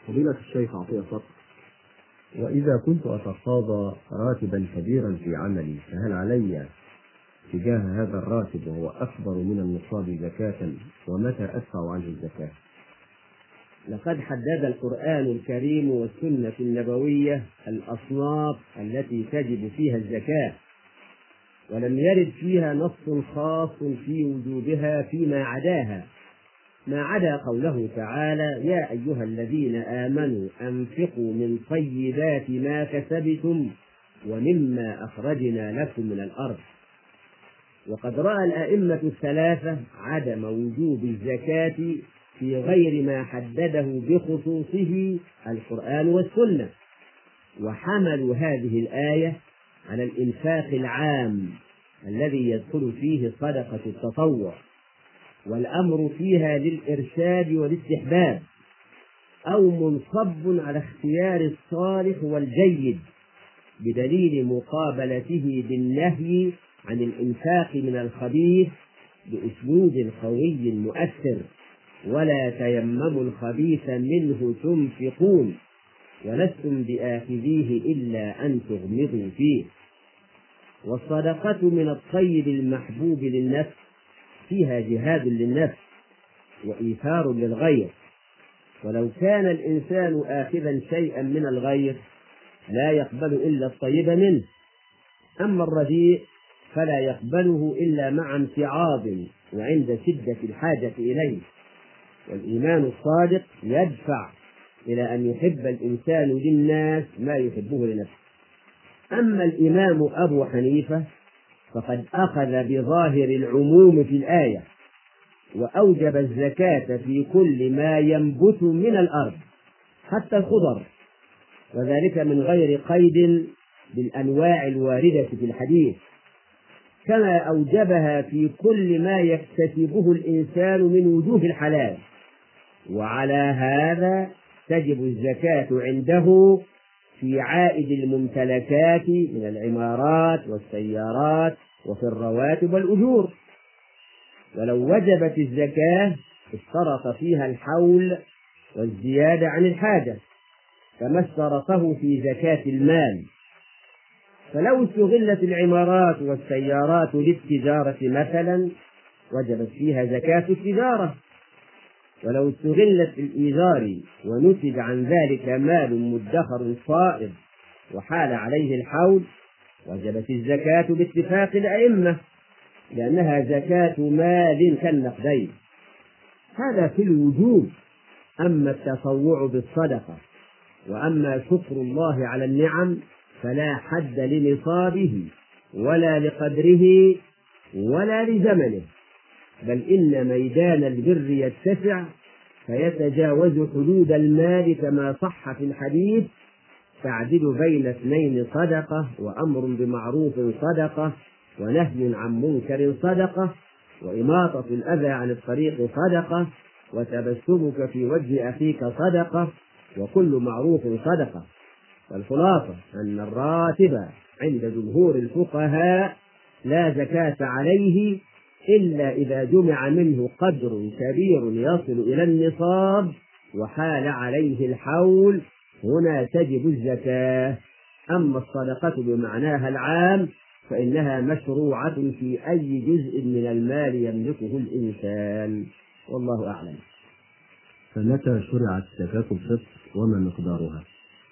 فضيلة الشيخ عطية صقر، وإذا كنت أتقاضى راتبا كبيرا في عملي فهل علي تجاه هذا الراتب وهو أكبر من النصاب زكاة؟ ومتى أدفع عنه الزكاة؟ لقد حدد القرآن الكريم والسنة النبوية الأصناف التي تجب فيها الزكاة، ولم يرد فيها نص خاص في وجوبها فيما عداها، ما عدا قوله تعالى: يا أيها الذين آمنوا أنفقوا من طيبات ما كسبتم ومما أخرجنا لكم من الأرض. وقد رأى الأئمة الثلاثة عدم وجوب الزكاة في غير ما حدده بخصوصه القرآن والسنة، وحملوا هذه الآية على الإنفاق العام الذي يدخل فيه صدقة التطوع، والأمر فيها للإرشاد والاستحباب، أو منصب على اختيار الصالح والجيد بدليل مقابلته بالنهي عن الإنفاق من الخبيث بأسلوب قوي مؤثر: ولا تيمموا الخبيث منه تنفقون ولستم بآخذيه إلا أن تغمضوا فيه. والصدقة من الطيب المحبوب للنفس فيها جهاد للنفس وإيثار للغير، ولو كان الإنسان آخذا شيئا من الغير لا يقبل إلا الطيب منه، أما الرديء فلا يقبله إلا مع امتعاض وعند شدة الحاجة إليه. والإيمان الصادق يدفع إلى أن يحب الإنسان للناس ما يحبه لنفسه. أما الإمام أبو حنيفة فقد أخذ بظاهر العموم في الآية وأوجب الزكاة في كل ما ينبت من الأرض حتى الخضر، وذلك من غير قيد بالأنواع الواردة في الحديث، كما أوجبها في كل ما يكتسبه الإنسان من وجوه الحلال. وعلى هذا تجب الزكاة عنده في عائد الممتلكات من العمارات والسيارات وفي الرواتب والأجور. ولو وجبت الزكاة اشترط فيها الحول والزيادة عن الحاجة كما اشترطه في زكاة المال، فلو استغلت العمارات والسيارات للتجارة مثلا وجبت فيها زكاة التجارة، ولو استغلت الإيجار ونتج عن ذلك مال مدخر صائب وحال عليه الحول وجبت الزكاة باتفاق الأئمة، لأنها زكاة مال كالنقدين. هذا في الوجوب. أما التطوع بالصدقة وأما شكر الله على النعم فلا حد لنصابه ولا لقدره ولا لزمنه، بل إن ميدان البر يتسع فيتجاوز حدود المال، كما صح في الحديث: تعدل بين اثنين صدقة، وأمر بمعروف صدقة، ونهي عن منكر صدقة، وإماطة الأذى عن الطريق صدقة، وتبسمك في وجه أخيك صدقة، وكل معروف صدقة. والخلاصة أن الراتب عند جمهور الفقهاء لا زكاة عليه إلا إذا جمع منه قدر كبير يصل إلى النصاب وحال عليه الحول، هنا تجب الزكاة. أما الصدقة بمعناها العام فإنها مشروعة في أي جزء من المال يملكه الإنسان، والله أعلم. فمتى شرعت زكاة الفطر وما مقدارها؟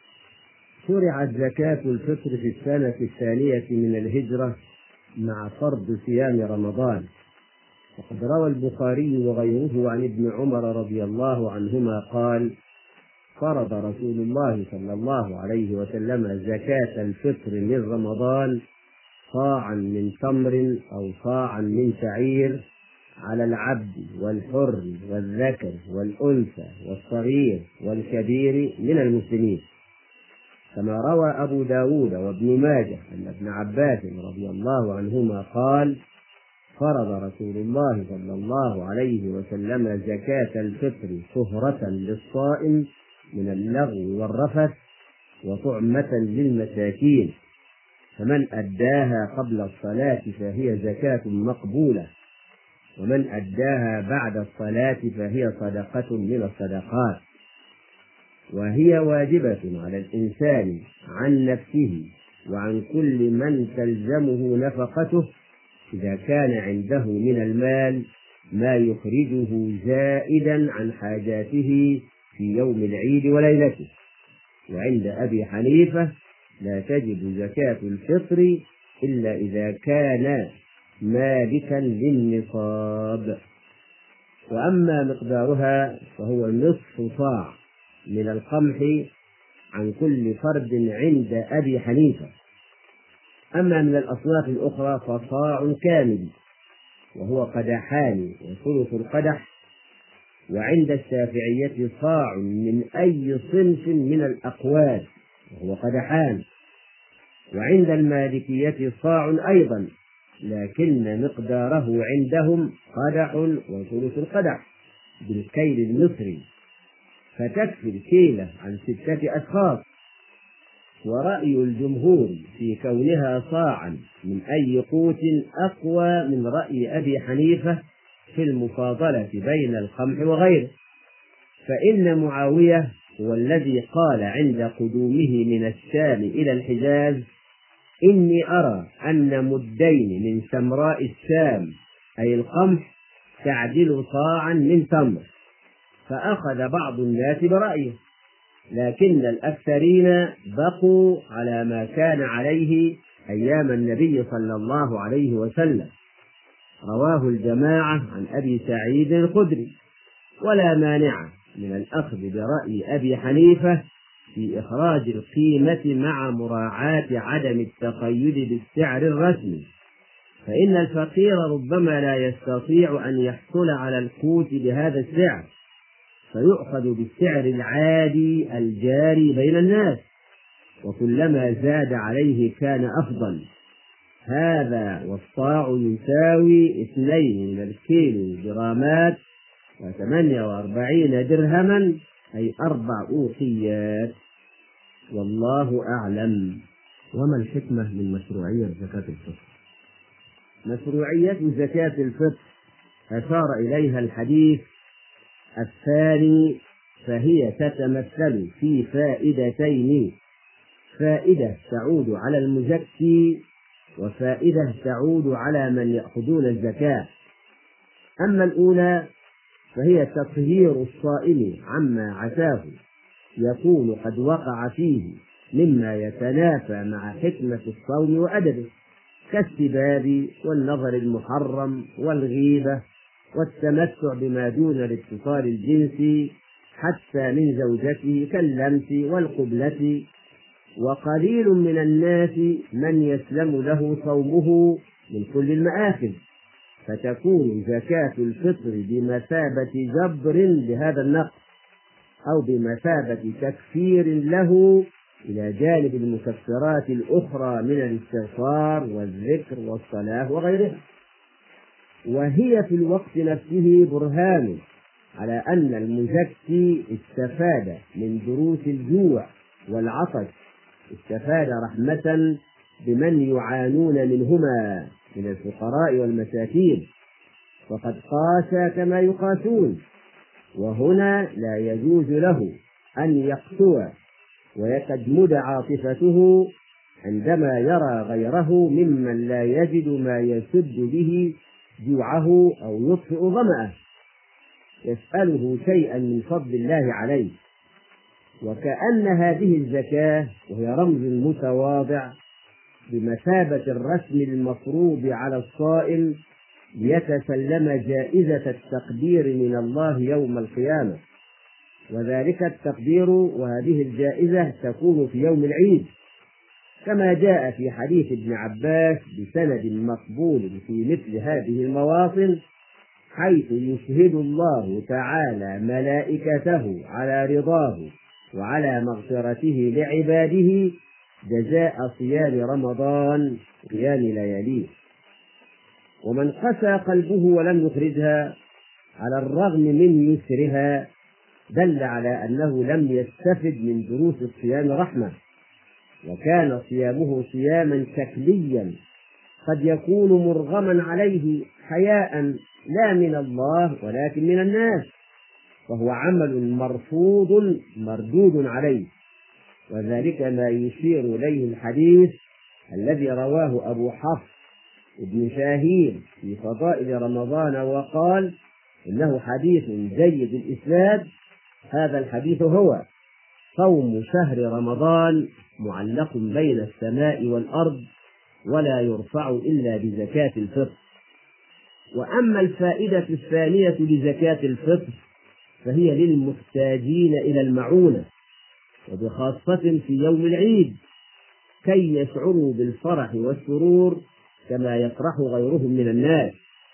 شرعت زكاة الفطر في السنة الثانية من الهجرة مع فرض صيام رمضان، وقد روى البخاري وغيره عن ابن عمر رضي الله عنهما قال: فرض رسول الله صلى الله عليه وسلم زكاة الفطر من رمضان صاعا من تمر أو صاعا من شعير على العبد والحر والذكر والأنثى والصغير والكبير من المسلمين. كما روى أبو داود وابن ماجه أن ابن عباس رضي الله عنهما قال: فرض رسول الله صلى الله عليه وسلم زكاة الفطر طهرة للصائم من اللغو والرفث وطعمة للمساكين، فمن أداها قبل الصلاة فهي زكاة مقبولة، ومن أداها بعد الصلاة فهي صدقة من الصدقات. وهي واجبة على الإنسان عن نفسه وعن كل من تلزمه نفقته إذا كان عنده من المال ما يخرجه زائدا عن حاجاته في يوم العيد وليلته. وعند أبي حنيفة لا تجب زكاة الفطر إلا إذا كان مالكا للنصاب. وأما مقدارها فهو نصف صاع من القمح عن كل فرد عند أبي حنيفة. أما من الأصناف الأخرى فصاع كامل وهو قدحان وثلث القدح. وعند الشافعية صاع من أي صنف من الأقوات وهو قدحان. وعند المالكية صاع أيضا لكن مقداره عندهم قدح وثلث القدح بالكيل المصري، فتكفي الكيلة عن 6 أشخاص. ورأي الجمهور في كونها صاعا من أي قوت أقوى من رأي أبي حنيفة في المفاضلة بين القمح وغيره، فإن معاوية هو الذي قال عند قدومه من الشام إلى الحجاز: إني أرى أن مدين من سمراء الشام أي القمح تعدل صاعا من تمر. فأخذ بعض الناس برأيه، لكن الأكثرين بقوا على ما كان عليه أيام النبي صلى الله عليه وسلم. رواه الجماعة عن أبي سعيد الخدري. ولا مانع من الأخذ برأي أبي حنيفة في إخراج القيمة مع مراعاة عدم التقيد بالسعر الرسمي، فإن الفقير ربما لا يستطيع أن يحصل على القوت بهذا السعر، فيؤخذ بالسعر العادي الجاري بين الناس، وكلما زاد عليه كان أفضل. هذا والصاع يساوي 2 من الكيلو جرامات و48 درهما أي 4 أوقيات. والله أعلم. وما الحكمة من مشروعية زكاة الفطر؟ مشروعية زكاة الفطر أشار إليها الحديث الثاني، فهي تتمثل في فائدتين: فائدة تعود على المزكي، وفائدة تعود على من يأخذون الزكاة. أما الأولى فهي تطهير الصائم عما عساه يكون قد وقع فيه مما يتنافى مع حكمة الصوم وأدبه، كالسباب والنظر المحرم والغيبة والتمتع بما دون الاتصال الجنسي حتى من زوجته كاللمس والقبلة. وقليل من الناس من يسلم له صومه من كل المآثم، فتكون زكاة الفطر بمثابة جبر لهذا النقص، أو بمثابة تكفير له إلى جانب المكفرات الأخرى من الاستغفار والذكر والصلاة وغيرها. وهي في الوقت نفسه برهان على أن المزكي استفاد من دروس الجوع والعطش، استفاد رحمة بمن يعانون منهما من الفقراء والمساكين، وقد قاس كما يقاسون. وهنا لا يجوز له أن يقسو ويتجمد عاطفته عندما يرى غيره ممن لا يجد ما يسد به جوعه أو يطفئ ظمأه يسأله شيئا من فضل الله عليه. وكأن هذه الزكاة وهي رمز متواضع بمثابة الرسم المفروض على الصائم ليتسلم جائزة التقدير من الله يوم القيامة، وذلك التقدير وهذه الجائزة تكون في يوم العيد، كما جاء في حديث ابن عباس بسند مقبول في مثل هذه المواطن، حيث يشهد الله تعالى ملائكته على رضاه وعلى مغفرته لعباده جزاء صيام رمضان قيام لياليه. ومن قسى قلبه ولم يخرجها على الرغم من يسرها دل على أنه لم يستفد من دروس الصيام رحمة، وكان صيامه صياما شكليا قد يكون مرغما عليه حياء لا من الله ولكن من الناس، فهو عمل مرفوض مردود عليه، وذلك ما يشير إليه الحديث الذي رواه أبو حفص ابن شاهين في فضائل رمضان وقال إنه حديث جيد الإسناد. هذا الحديث هو: صوم شهر رمضان معلق بين السماء والأرض ولا يرفع إلا بزكاة الفطر. وأما الفائدة الثانية لزكاة الفطر فهي للمحتاجين إلى المعونة، وبخاصة في يوم العيد، كي يشعروا بالفرح والسرور كما يفرح غيرهم من الناس.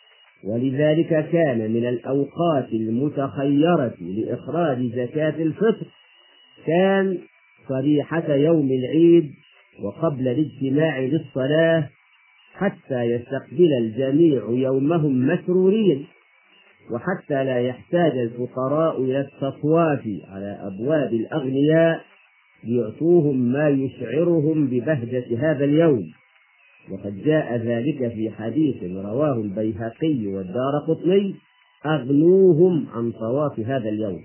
ولذلك كان من الأوقات المتخيرة لإخراج زكاة الفطر كان صبيحة يوم العيد وقبل الاجتماع للصلاة، حتى يستقبل الجميع يومهم مسرورين، وحتى لا يحتاج الفقراء إلى التطواف على أبواب الأغنياء ليعطوهم ما يشعرهم ببهجة هذا اليوم. وقد جاء ذلك في حديث رواه البيهقي والدارقطني: أغنوهم عن طواف هذا اليوم.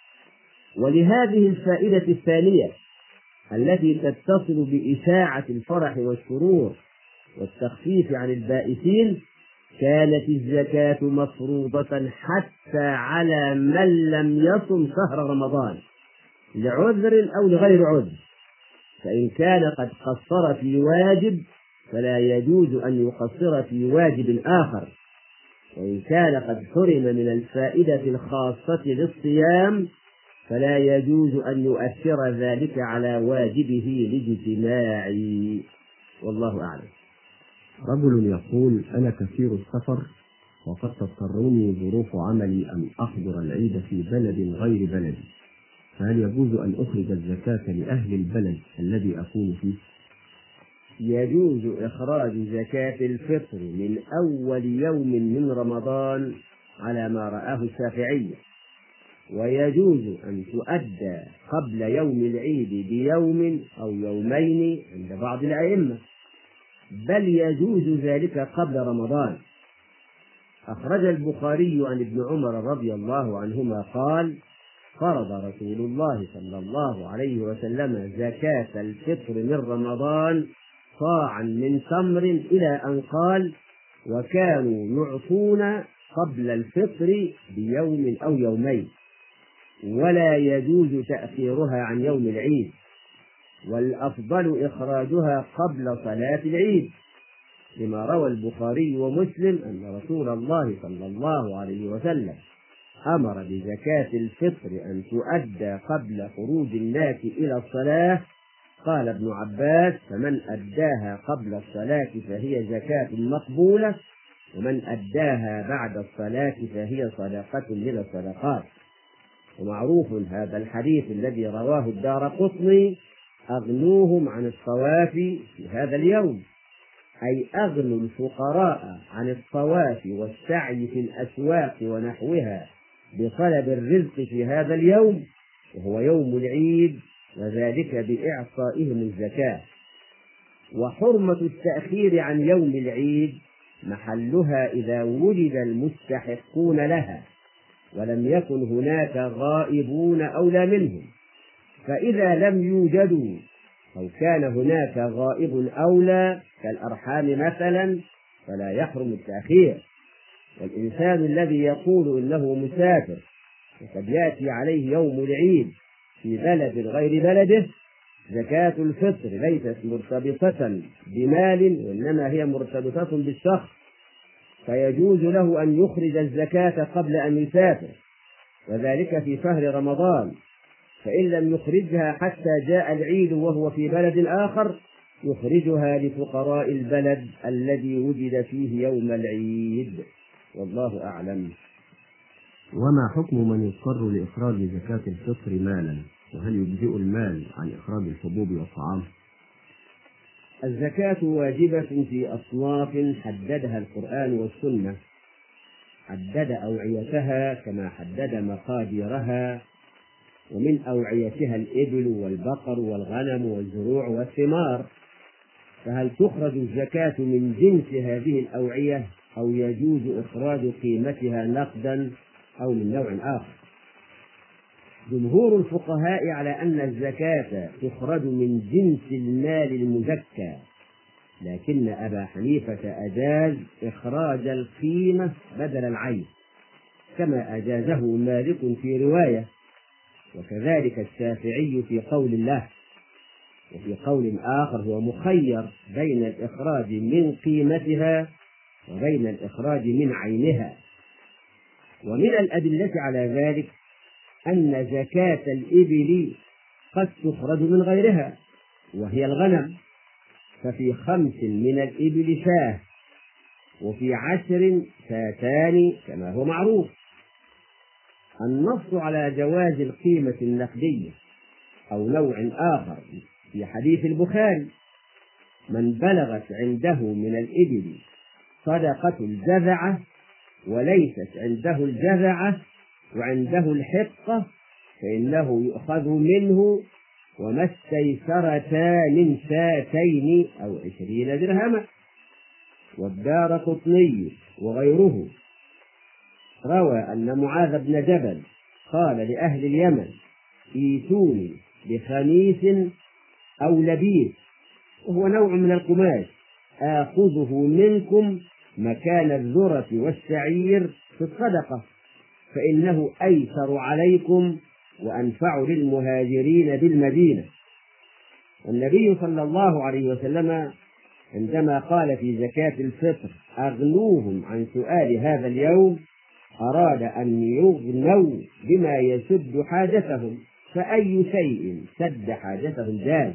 ولهذه الفائدة الثانية التي تتصل بإشاعة الفرح والسرور والتخفيف عن البائسين كانت الزكاة مفروضة حتى على من لم يصم شهر رمضان لعذر أو لغير عذر، فإن كان قد قصر في واجب فلا يجوز أن يقصر في واجب آخر، وإن كان قد حرم من الفائدة الخاصة للصيام فلا يجوز أن يؤثر ذلك على واجبه الاجتماعي. والله أعلم. رجل يقول: أنا كثير السفر وقد تضطرني ظروف عملي أن أحضر العيد في بلد غير بلدي، فهل يجوز أن أخرج الزكاة لأهل البلد الذي أكون فيه؟ يجوز إخراج زكاة الفطر من أول يوم من رمضان على ما رآه الشافعي، ويجوز أن تؤدى قبل يوم العيد بيوم أو يومين عند بعض الأئمة، بل يجوز ذلك قبل رمضان. أخرج البخاري عن ابن عمر رضي الله عنهما قال: فرض رسول الله صلى الله عليه وسلم زكاة الفطر من رمضان صاعا من تمر، إلى أن قال: وكانوا يعطون قبل الفطر بيوم أو يومين، ولا يجوز تأخيرها عن يوم العيد، والأفضل إخراجها قبل صلاة العيد، لما روى البخاري ومسلم أن رسول الله صلى الله عليه وسلم أمر بزكاة الفطر أن تؤدى قبل خروج الناس إلى الصلاة. قال ابن عباس: فمن أداها قبل الصلاة فهي زكاة مقبولة، ومن أداها بعد الصلاة فهي صدقة من الصدقات. ومعروف هذا الحديث الذي رواه الدارقطني: أغنوهم عن الطواف في هذا اليوم، أي أغنوا الفقراء عن الطواف والسعي في الأسواق ونحوها بطلب الرزق في هذا اليوم، وهو يوم العيد، وذلك بإعطائهم الزكاة. وحرمة التأخير عن يوم العيد محلها إذا وجد المستحقون لها ولم يكن هناك غائبون أولى منهم، فإذا لم يوجدوا أو كان هناك غائب أولى كالأرحام مثلا فلا يحرم التأخير. والإنسان الذي يقول إنه مسافر وقد يأتي عليه يوم العيد في بلد غير بلده، زكاة الفطر ليست مرتبطة بمال، وإنما هي مرتبطة بالشخص، فيجوز له أن يخرج الزكاة قبل أن يسافر، وذلك في شهر رمضان. فإن لم يخرجها حتى جاء العيد وهو في بلد آخر يخرجها لفقراء البلد الذي وجد فيه يوم العيد. والله أعلم. وما حكم من يضطر لإخراج زكاة الفطر مالا؟ وهل يجزئ المال عن إخراج الحبوب والطعام؟ الزكاة واجبة في أصناف حددها القرآن والسنة، حدد أوعيتها كما حدد مقاديرها، ومن أوعيتها الإبل والبقر والغنم والزروع والثمار. فهل تخرج الزكاة من جنس هذه الأوعية أو يجوز إخراج قيمتها نقدا أو من نوع آخر؟ جمهور الفقهاء على أن الزكاة تخرج من جنس المال المزكى، لكن أبا حنيفة أجاز إخراج القيمة بدل العين، كما أجازه مالك في رواية، وكذلك الشافعي في قول الله. وفي قول آخر هو مخير بين الإخراج من قيمتها وبين الإخراج من عينها. ومن الأدلة على ذلك أن زكاة الإبل قد تخرج من غيرها وهي الغنم، ففي 5 من الإبل شاة، وفي 10 شاتان كما هو معروف. النص على جواز القيمة النقدية أو نوع آخر في حديث البخاري: من بلغت عنده من الإبل صدقة الجذعة وليست عنده الجذعة وعنده الحقة فإنه يؤخذ منه وما استيسرتا من شاتين أو 20 درهما. والدارقطني وغيره روى أن معاذ بن جبل قال لأهل اليمن: ائتوني بخميس أو لبيس، وهو نوع من القماش، آخذه منكم مكان الذرة والشعير في الصدقة، فإنه أيسر عليكم وأنفع للمهاجرين بالمدينة. والنبي صلى الله عليه وسلم عندما قال في زكاة الفطر: أغنوهم عن سؤال هذا اليوم، أراد أن يغنوا بما يسد حاجتهم، فأي شيء سد حاجتهم جاز.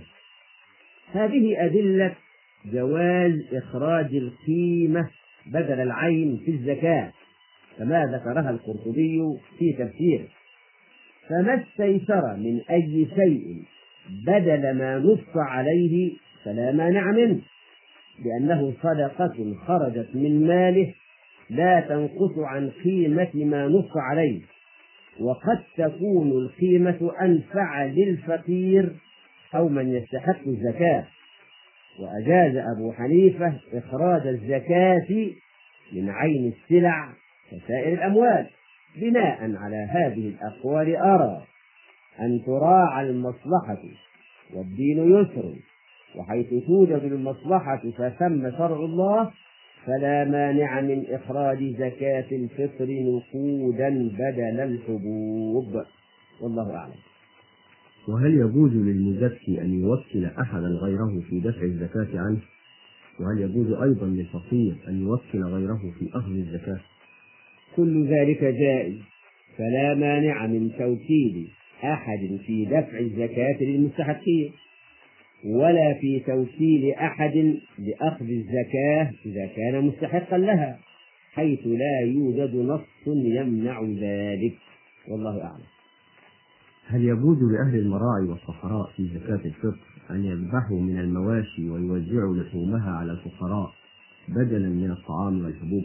هذه أدلة جواز إخراج القيمة بدل العين في الزكاة كما ذكرها القرطبي في تفسيره. فما استيسر من أي شيء بدل ما نص عليه فلا مانع منه، لأنه صدقة خرجت من ماله لا تنقص عن قيمة ما نص عليه، وقد تكون القيمة أنفع للفقير أو من يستحق الزكاة. وأجاز أبو حنيفة إخراج الزكاة من عين السلع كسائر الأموال. بناء على هذه الأقوال أرى أن تراعى المصلحة والدين يسر، وحيث توجد المصلحة فثم شرع الله، فلا مانع من إخراج زكاة الفطر نقودا بدل الحبوب. والله أعلم. وهل يجوز للمزكي أن يوكل أحدا غيره في دفع الزكاة عنه؟ وهل يجوز أيضا للفقير أن يوكل غيره في أخذ الزكاة؟ كل ذلك جائز، فلا مانع من توكيل أحد في دفع الزكاة للمستحقين، ولا في توكيل أحد لأخذ الزكاة إذا كان مستحقا لها، حيث لا يوجد نص يمنع ذلك. والله أعلم. هل يجوز لأهل المراعي والصحراء في زكاة الفطر أن يذبحوا من المواشي ويوزعوا لحومها على الفقراء بدلا من الطعام والحبوب؟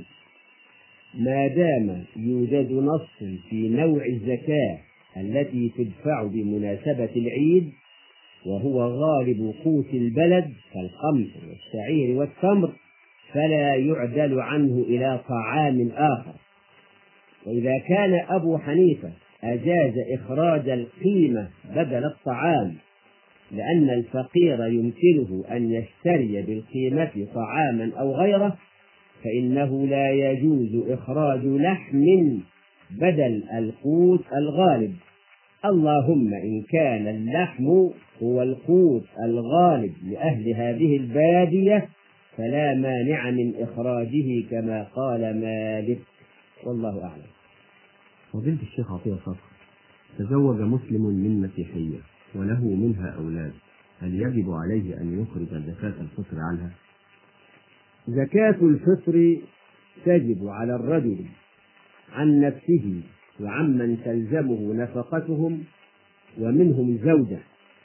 ما دام يوجد نص في نوع الزكاة التي تدفع بمناسبة العيد، وهو غالب قوت البلد كالقمح والشعير والتمر، فلا يعدل عنه إلى طعام آخر. وإذا كان أبو حنيفة أجاز إخراج القيمة بدل الطعام لأن الفقير يمكنه أن يشتري بالقيمة طعاما أو غيره، فإنه لا يجوز إخراج لحم بدل القوت الغالب، اللهم إن كان اللحم هو القوت الغالب لأهل هذه البادية فلا مانع من إخراجه كما قال مالك. والله أعلم. فضيلة الشيخ عطية صقر: تزوج مسلم من مسيحية وله منها أولاد، هل يجب عليه أن يخرج زكاة الفطر عنها؟ زكاة الفطر تجب على الرجل عن نفسه وعمن تلزمه نفقتهم، ومنهم الزوجة.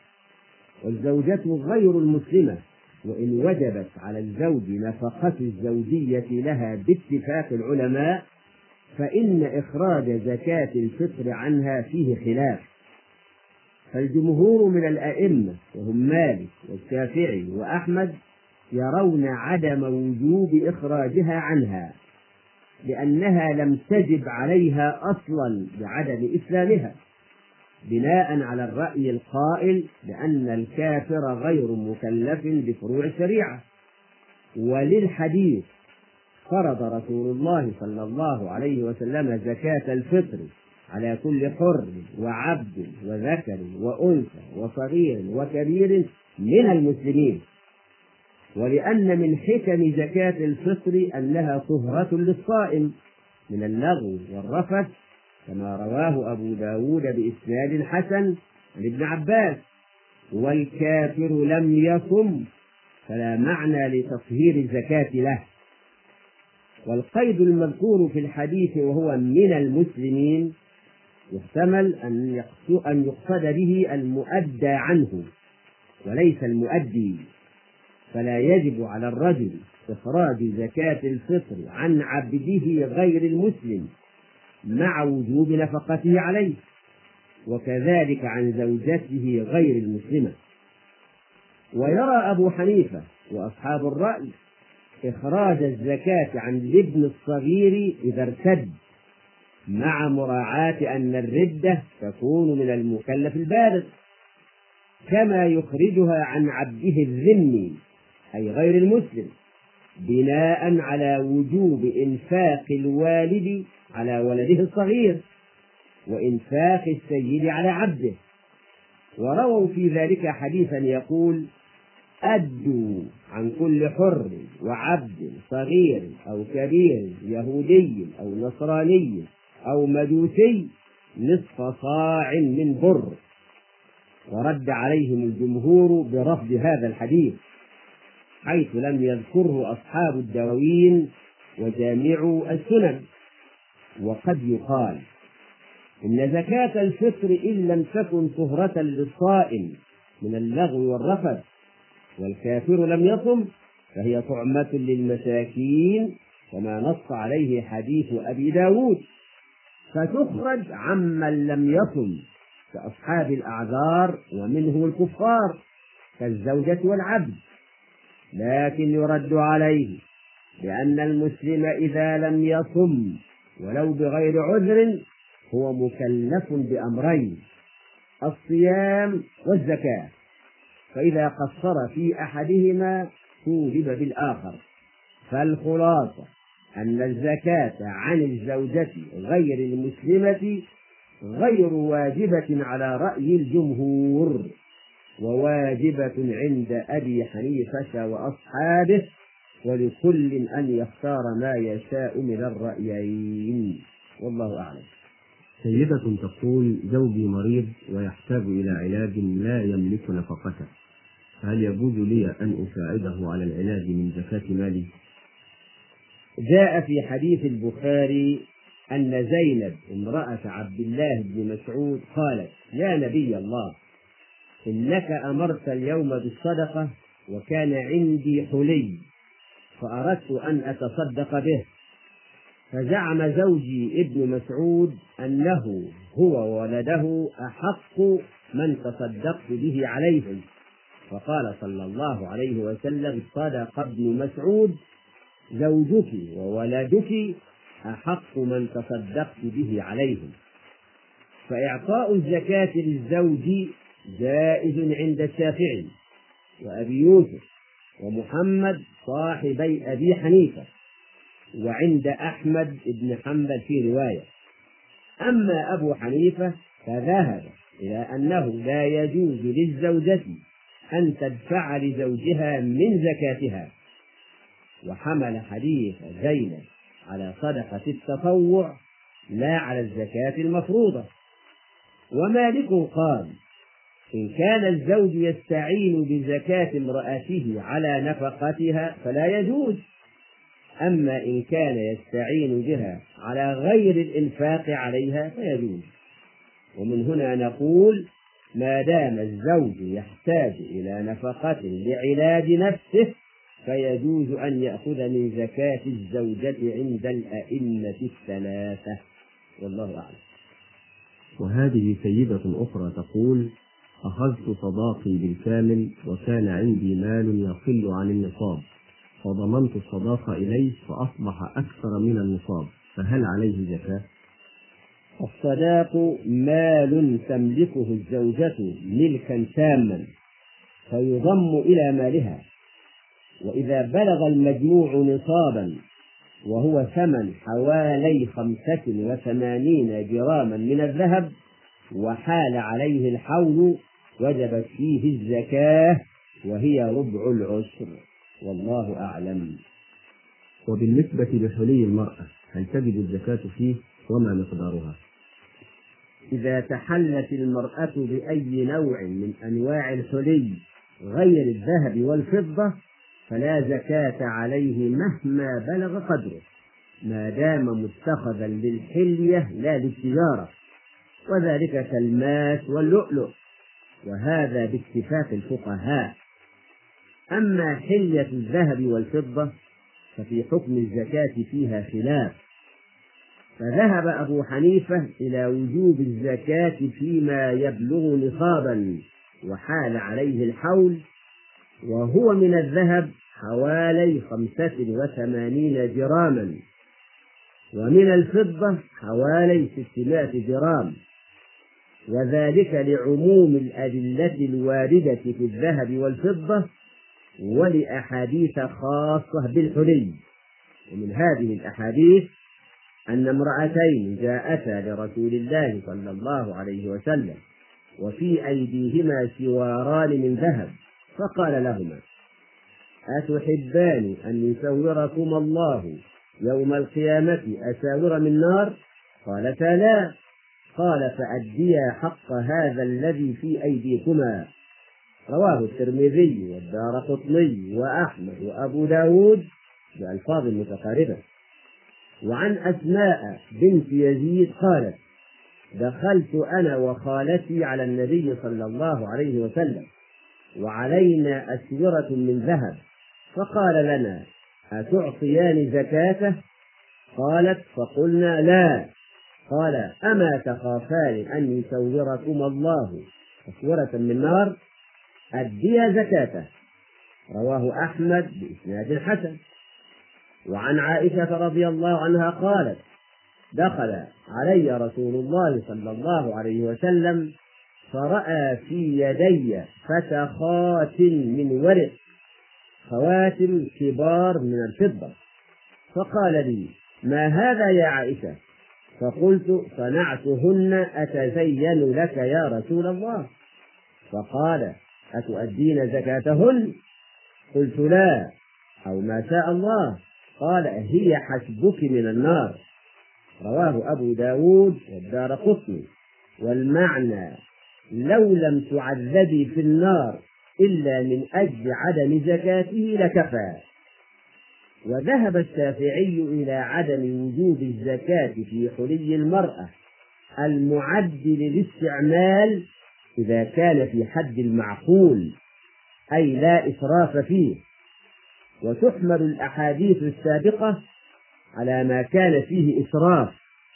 والزوجة غير المسلمة، وإن وجبت على الزوج نفقة الزوجية لها باتفاق العلماء، فإن إخراج زكاة الفطر عنها فيه خلاف. فالجمهور من الأئمة وهم مالك والشافعي وأحمد يرون عدم وجوب إخراجها عنها، لأنها لم تجب عليها أصلا بعدم إسلامها، بناء على الرأي القائل بأن الكافر غير مكلف بفروع الشريعة. وللحديث فرض رسول الله صلى الله عليه وسلم زكاة الفطر على كل حر وعبد وذكر وأنثى وصغير وكبير من المسلمين. ولأن من حكم زكاة الفطر أنها طهرة للصائم من اللغو والرفث، كما رواه أبو داود بإسناد حسن عن ابن عباس: والكافر لم يصم فلا معنى لتطهير الزكاة له. والقيد المذكور في الحديث وهو من المسلمين يحتمل أن يقصد به المؤدى عنه وليس المؤدي، فلا يجب على الرجل إخراج زكاة الفطر عن عبده غير المسلم مع وجوب نفقته عليه، وكذلك عن زوجته غير المسلمة. ويرى أبو حنيفة وأصحاب الرأي إخراج الزكاة عن الابن الصغير إذا ارتد، مع مراعاة أن الردة تكون من المكلف البالغ، كما يخرجها عن عبده الذمي أي غير المسلم، بناء على وجوب إنفاق الوالد على ولده الصغير وإنفاق السيد على عبده. ورووا في ذلك حديثا يقول: أدوا عن كل حر وعبد صغير أو كبير يهودي أو نصراني أو مجوسي نصف صاع من بر. ورد عليهم الجمهور برفض هذا الحديث، حيث لم يذكره أصحاب الدواوين وجامعوا السنن. وقد يقال إن زكاة الفطر إن لم تكن طهرة للصائم من اللغو والرفث والكافر لم يصم فهي طعمة للمساكين، كما نص عليه حديث أبي داود، فتخرج عمن لم يصم كأصحاب الأعذار ومنهم الكفار كالزوجة والعبد. لكن يرد عليه بأن المسلم إذا لم يصم ولو بغير عذر هو مكلف بأمرين: الصيام والزكاة، فإذا قصر في أحدهما توجب بالآخر. فالخلاصة أن الزكاة عن الزوجة غير المسلمة غير واجبة على رأي الجمهور، وواجبة عند أبي حنيفة وأصحابه، ولكل أن يختار ما يشاء من الرأيين، والله أعلم. سيدة تقول: زوجي مريض ويحتاج إلى علاج لا يملك نفقته، هل يجوز لي أن أساعده على العلاج من زكاة مالي؟ جاء في حديث البخاري أن زينب امرأة عبد الله بن مسعود قالت: يا نبي الله، إنك أمرت اليوم بالصدقة وكان عندي حلي فأردت أن أتصدق به، فزعم زوجي ابن مسعود أنه هو وولده أحق من تصدقت به عليهم، فقال صلى الله عليه وسلم: صدق ابن مسعود، زوجك وولدك أحق من تصدقت به عليهم. فإعطاء الزكاة للزوج جائز عند الشافعي وأبي يوسف ومحمد صاحبي أبي حنيفة، وعند أحمد بن حنبل في رواية. أما أبو حنيفة فذهب إلى أنه لا يجوز للزوجة أن تدفع لزوجها من زكاتها، وحمل حديث زينب على صدقة التطوع لا على الزكاة المفروضة. ومالك قال: إن كان الزوج يستعين بزكاة امرأته على نفقتها فلا يجوز، أما إن كان يستعين بها على غير الإنفاق عليها فيجوز. ومن هنا نقول: ما دام الزوج يحتاج إلى نفقة لعلاج نفسه فيجوز أن يأخذ من زكاة الزوجة عند الأئمة الثلاثة، والله أعلم. وهذه سيدة أخرى تقول: أخذت صداقي بالكامل وكان عندي مال يقل عن النصاب، فضمنت الصداقة إليه فأصبح أكثر من النصاب، فهل عليه زكاة؟ الصداق مال تملكه الزوجة ملكا تاما فيضم إلى مالها، وإذا بلغ المجموع نصابا وهو ثمن حوالي 85 جراما من الذهب وحال عليه الحول وجبت فيه الزكاة وهي ربع العشر، والله أعلم. وبالنسبة لحلي المرأة هل تجب الزكاة فيه وما مقدارها؟ إذا تحلت المرأة بأي نوع من أنواع الحلي غير الذهب والفضة فلا زكاة عليه مهما بلغ قدره، ما دام متخذا للحلية لا للتجارة، وذلك كالماس واللؤلؤ، وهذا باتفاق الفقهاء. أما حلية الذهب والفضة ففي حكم الزكاة فيها خلاف، فذهب أبو حنيفة إلى وجوب الزكاة فيما يبلغ نصابا وحال عليه الحول، وهو من الذهب حوالي 85 جراما، ومن الفضة حوالي 600 جرام، وذلك لعموم الأدلة الواردة في الذهب والفضة ولأحاديث خاصة بالحلي. ومن هذه الأحاديث أن امرأتين جاءتا لرسول الله صلى الله عليه وسلم وفي أيديهما سواران من ذهب، فقال لهما: أتحبان أن يسوركما الله يوم القيامة أساور من نار؟ قالتا لا. قال: فأديا حق هذا الذي في أيديكما. رواه الترمذي والدارقطني وأحمد وأبو داود بألفاظ متقاربة. وعن أسماء بنت يزيد قالت: دخلت أنا وخالتي على النبي صلى الله عليه وسلم وعلينا أسورة من ذهب، فقال لنا: أتعطيان زكاته؟ قالت: فقلنا لا. قال: أما تخافان أن يسوركما الله أسورة من نار؟ أديا زكاته. رواه أحمد بإسناد حسن. وعن عائشة رضي الله عنها قالت: دخل علي رسول الله صلى الله عليه وسلم فرأى في يدي فتخات من ورق، خواتم كبار من الفضة، فقال لي: ما هذا يا عائشة؟ فقلت: صنعتهن أتزين لك يا رسول الله. فقال: أتؤدين زكاتهن؟ قلت: لا، أو ما شاء الله. قال: هي حسبك من النار. رواه أبو داود والدارقطني. والمعنى: لو لم تعذبي في النار إلا من أجل عدم زكاته لكفى. وذهب الشافعي إلى عدم وجوب الزكاة في حلي المرأة المعد للاستعمال إذا كان في حد المعقول، أي لا إسراف فيه، وتحمل الأحاديث السابقة على ما كان فيه إسراف،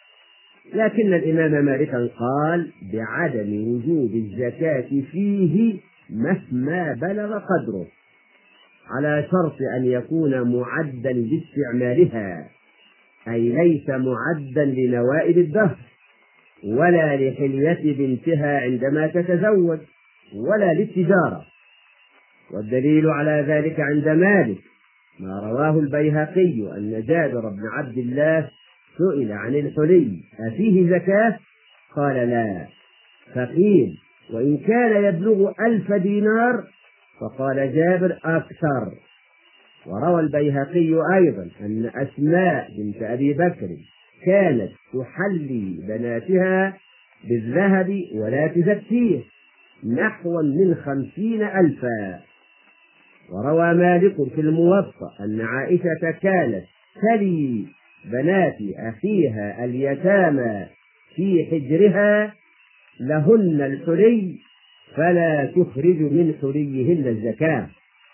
لكن الإمام مالك قال بعدم وجوب الزكاة فيه مهما بلغ قدره، على شرط أن يكون معدا لاستعمالها، أي ليس معدا لنوائب الدهر ولا لحلية بنتها عندما تتزوج ولا للتجارة. والدليل على ذلك عند مالك ما رواه البيهقي أن جابر بن عبد الله سئل عن الحلي أفيه زكاة؟ قال: لا. فقيل: وإن كان يبلغ 1000 دينار؟ فقال جابر: أكثر. وروى البيهقي أيضا أن أسماء بنت أبي بكر كانت تحلي بناتها بالذهب ولا تزكيه نحو من 50,000. وروى مالك في الموطأ أن عائشة كانت تلي بنات أخيها اليتامى في حجرها لهن الحلي فلا تخرج من حليهن الزكاة.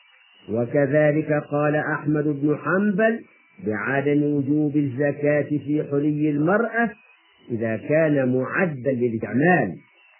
وكذلك قال أحمد بن حنبل بعدم وجوب الزكاة في حلي المرأة إذا كان معدا للاستعمال.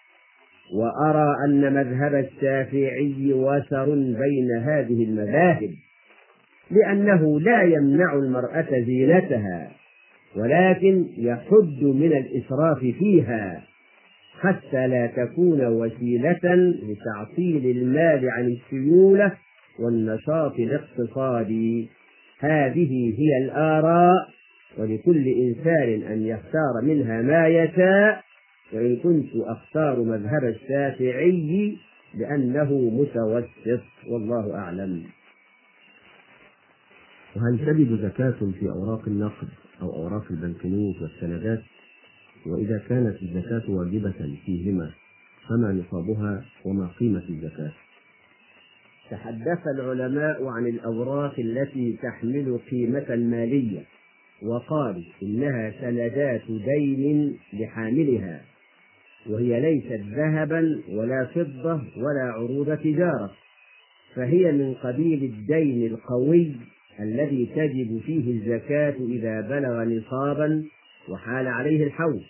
وأرى أن مذهب الشافعي وسر بين هذه المذاهب، لأنه لا يمنع المرأة زينتها ولكن يحد من الإسراف فيها حتى لا تكون وسيلة لتعطيل المال عن السيولة والنشاط الاقتصادي. هذه هي الآراء، ولكل إنسان أن يختار منها ما يشاء، وإن كنت أختار مذهب الشافعي لأنه متوسط، والله أعلم. وهل تجب زكاة في أوراق النقد أو أوراق البنكنوت والسندات؟ وإذا كانت الزكاة واجبة فيهما فما نصابها وما قيمة الزكاة؟ تحدث العلماء عن الأوراق التي تحمل قيمة مالية، وقالوا إنها سندات دين لحاملها، وهي ليست ذهبا ولا فضة ولا عروض تجارة، فهي من قبيل الدين القوي الذي تجب فيه الزكاة إذا بلغ نصابا وحال عليه الحول،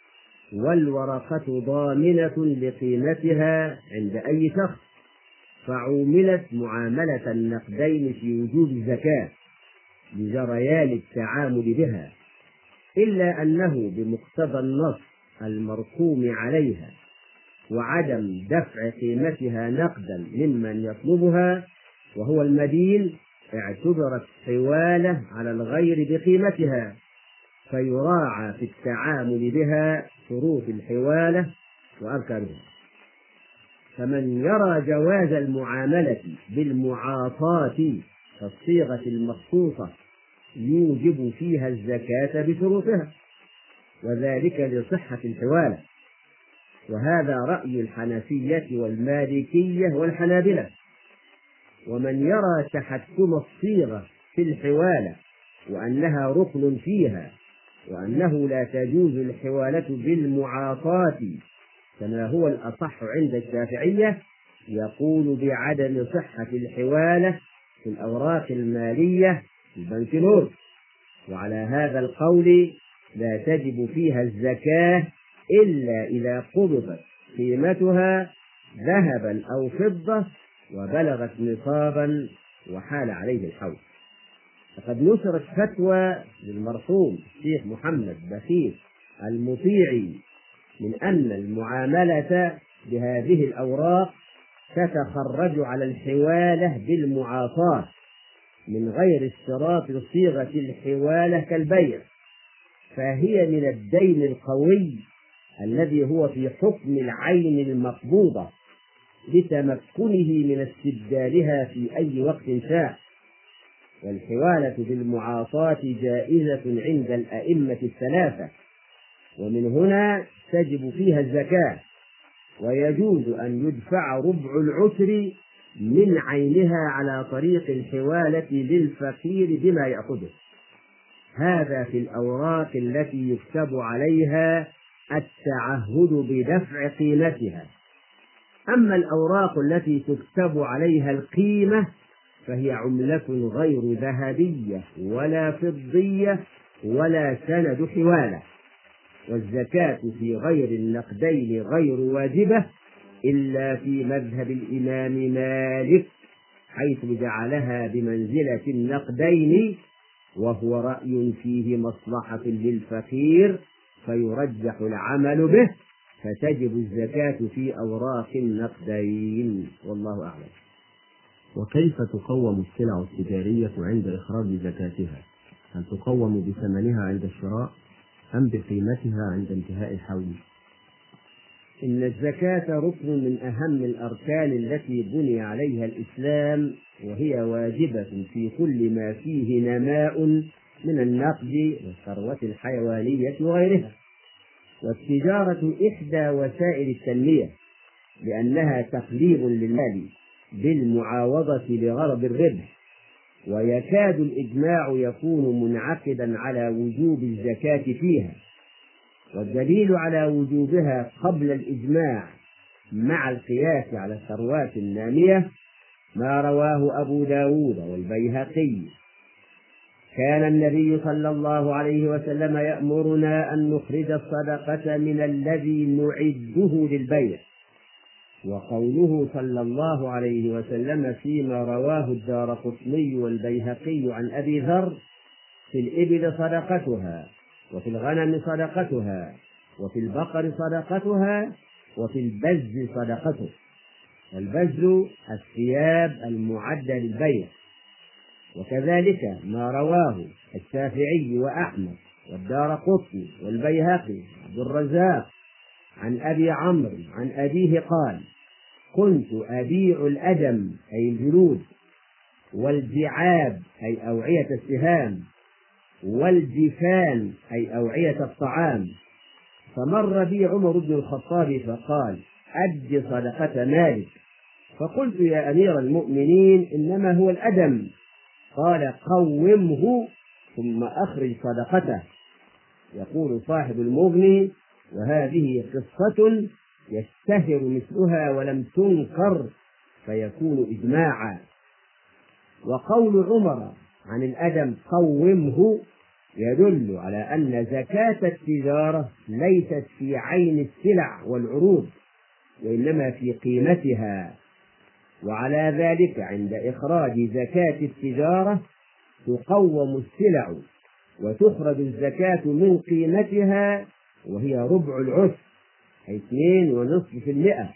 والورقة ضامنة لقيمتها عند أي شخص، فعوملت معاملة النقدين في وجوب الزكاة لجريان التعامل بها، إلا أنه بمقتضى النص المرقوم عليها وعدم دفع قيمتها نقدا ممن يطلبها وهو المدين اعتبرت حوالة على الغير بقيمتها، فيراعى في التعامل بها شروط الحوالة وأركانها. فمن يرى جواز المعاملة بالمعاطاة كالصيغة المخصوصة يوجب فيها الزكاة بشروطها، وذلك لصحة الحوالة، وهذا رأي الحنفية والمالكية والحنابلة. ومن يرى تحكم الصيغة في الحوالة وأنها ركن فيها، وأنه لا تجوز الحوالة بالمعاطاة كما هو الأصح عند الشافعية، يقول بعدم صحة الحوالة في الأوراق المالية في البنكنوت، وعلى هذا القول لا تجب فيها الزكاة إلا إذا قبضت قيمتها ذهبا أو فضة وبلغت نصابا وحال عليه الحول. فقد نشرت فتوى للمرحوم الشيخ محمد بخيت المطيعي من أن المعاملة بهذه الأوراق تتخرج على الحوالة بالمعاطاة من غير اشتراط صيغة الحوالة كالبيع، فهي من الدين القوي الذي هو في حكم العين المقبوضة لتمكنه من استبدالها في أي وقت شاء. والحوالة بالمعاطاة جائزة عند الأئمة الثلاثة، ومن هنا تجب فيها الزكاة، ويجوز أن يدفع ربع العشر من عينها على طريق الحوالة للفقير بما يأخذه. هذا في الأوراق التي يكتب عليها التعهد بدفع قيمتها. أما الأوراق التي تكتب عليها القيمة فهي عملة غير ذهبية ولا فضية ولا سند حوالة، والزكاة في غير النقدين غير واجبة إلا في مذهب الإمام مالك، حيث جعلها بمنزلة النقدين، وهو رأي فيه مصلحة للفقير فيرجح العمل به، فتجب الزكاة في أوراق النقدين، والله أعلم. وكيف تقوم السلع التجارية عند إخراج زكاتها؟ هل تقوم بثمنها عند الشراء أم بقيمتها عند انتهاء الحول؟ إن الزكاة ركن من أهم الأركان التي بني عليها الإسلام، وهي واجبة في كل ما فيه نماء من النقد والثروة الحيوانية وغيرها. والتجارة إحدى وسائل التنمية، لأنها تقليب للمال بالمعاوضة لغرض الربح، ويكاد الإجماع يكون منعقدا على وجوب الزكاة فيها. والدليل على وجوبها قبل الإجماع مع القياس على الثروات النامية ما رواه أبو داود والبيهقي: كان النبي صلى الله عليه وسلم يأمرنا أن نخرج الصدقة من الذي نعده للبيع. وقوله صلى الله عليه وسلم فيما رواه الدارقطني والبيهقي عن أبي ذر: في الإبل صدقتها وفي الغنم صدقتها، وفي البقر صدقتها، وفي البز صدقته. البز الثياب المعدة للبيع. وكذلك ما رواه الشافعي وأحمد والدارقطني والبيهقي عبد الرزاق عن أبي عمرو عن أبيه قال: كنت أبيع الأدم أي الجلود، والجعاب أي أوعية السهام، والجفان أي أوعية الطعام. فمر بي عمر بن الخطاب فقال: أد صدقة مالك. فقلت: يا أمير المؤمنين، إنما هو الأدم. قال: قومه ثم أخرج صدقته. يقول صاحب المغني: وهذه قصة يشتهر مثلها ولم تنكر فيكون إجماعا. وقول عمر عن الأدم قومه يدل على أن زكاة التجارة ليست في عين السلع والعروض، وإنما في قيمتها. وعلى ذلك عند إخراج زكاة التجارة تقوم السلع وتخرج الزكاة من قيمتها، وهي ربع العشر أي 2.5%.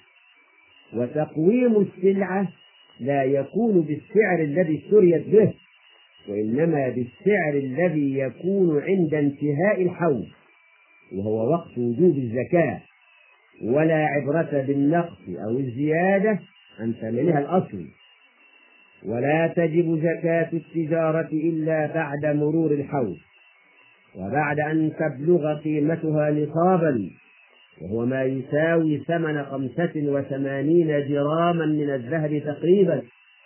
وتقويم السلعة لا يكون بالسعر الذي اشتريت به، وإنما بالسعر الذي يكون عند انتهاء الحول، وهو وقت وجوب الزكاة، ولا عبرة بالنقص أو الزيادة عن ثمنها الأصلي. ولا تجب زكاة التجارة إلا بعد مرور الحول، وبعد أن تبلغ قيمتها نصابا، وهو ما يساوي ثمن 85 جراما من الذهب تقريبا،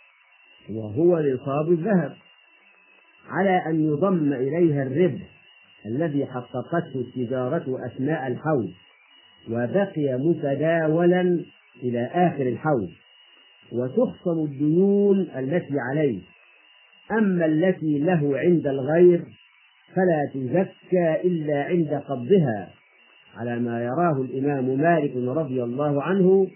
وهو نصاب الذهب، على أن يضم إليها الربح الذي حققته التجارة أثناء الحول وبقي متداولا إلى آخر الحول، وتخصم الديون التي عليه. أما التي له عند الغير فلا تزكى إلا عند قبضها، على ما يراه الإمام مالك رضي الله عنه،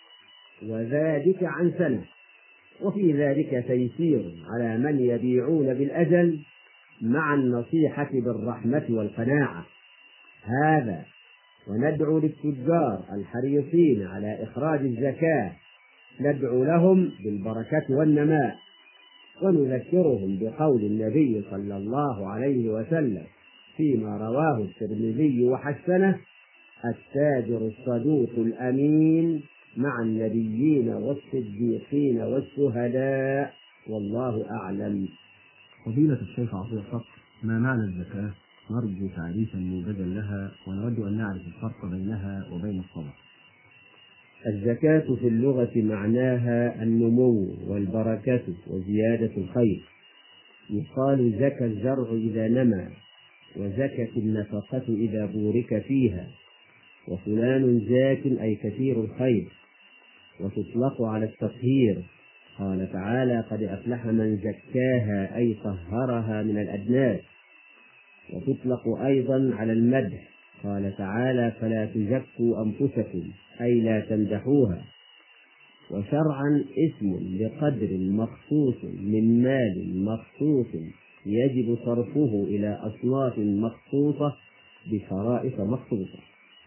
وذلك عن سنة. وفي ذلك تيسير على من يبيعون بالأجل مع النصيحة بالرحمة والقناعة. هذا وندعو للتجار الحريصين على إخراج الزكاة، ندعو لهم بالبركة والنماء، ونذكرهم بقول النبي صلى الله عليه وسلم فيما رواه الترمذي وحسنه: التاجر الصدوق الأمين مع النبيين والصديقين والشهداء، والله أعلم. فضيلة الشيخ عطية الصقر، ما معنى الزكاة؟ نرجو تعريفا موجدا لها، ونود أن نعرف الفرق بينها وبين الصدقة. الزكاة في اللغة معناها النمو والبركة وزيادة الخير. يقال زكى الزرع إذا نمى، وزكت النفقة إذا بورك فيها، وفلان زاك أي كثير الخير. وتطلق على التطهير، قال تعالى: قد أفلح من زكاها أي طهرها من الأدناس. وتطلق أيضا على المدح، قال تعالى: فلا تزكوا أنفسكم أي لا تمدحوها. وشرعا اسم لقدر مخصوص من مال مخصوص يجب صرفه إلى أصناف مخصوصة بشرائط مخصوصة.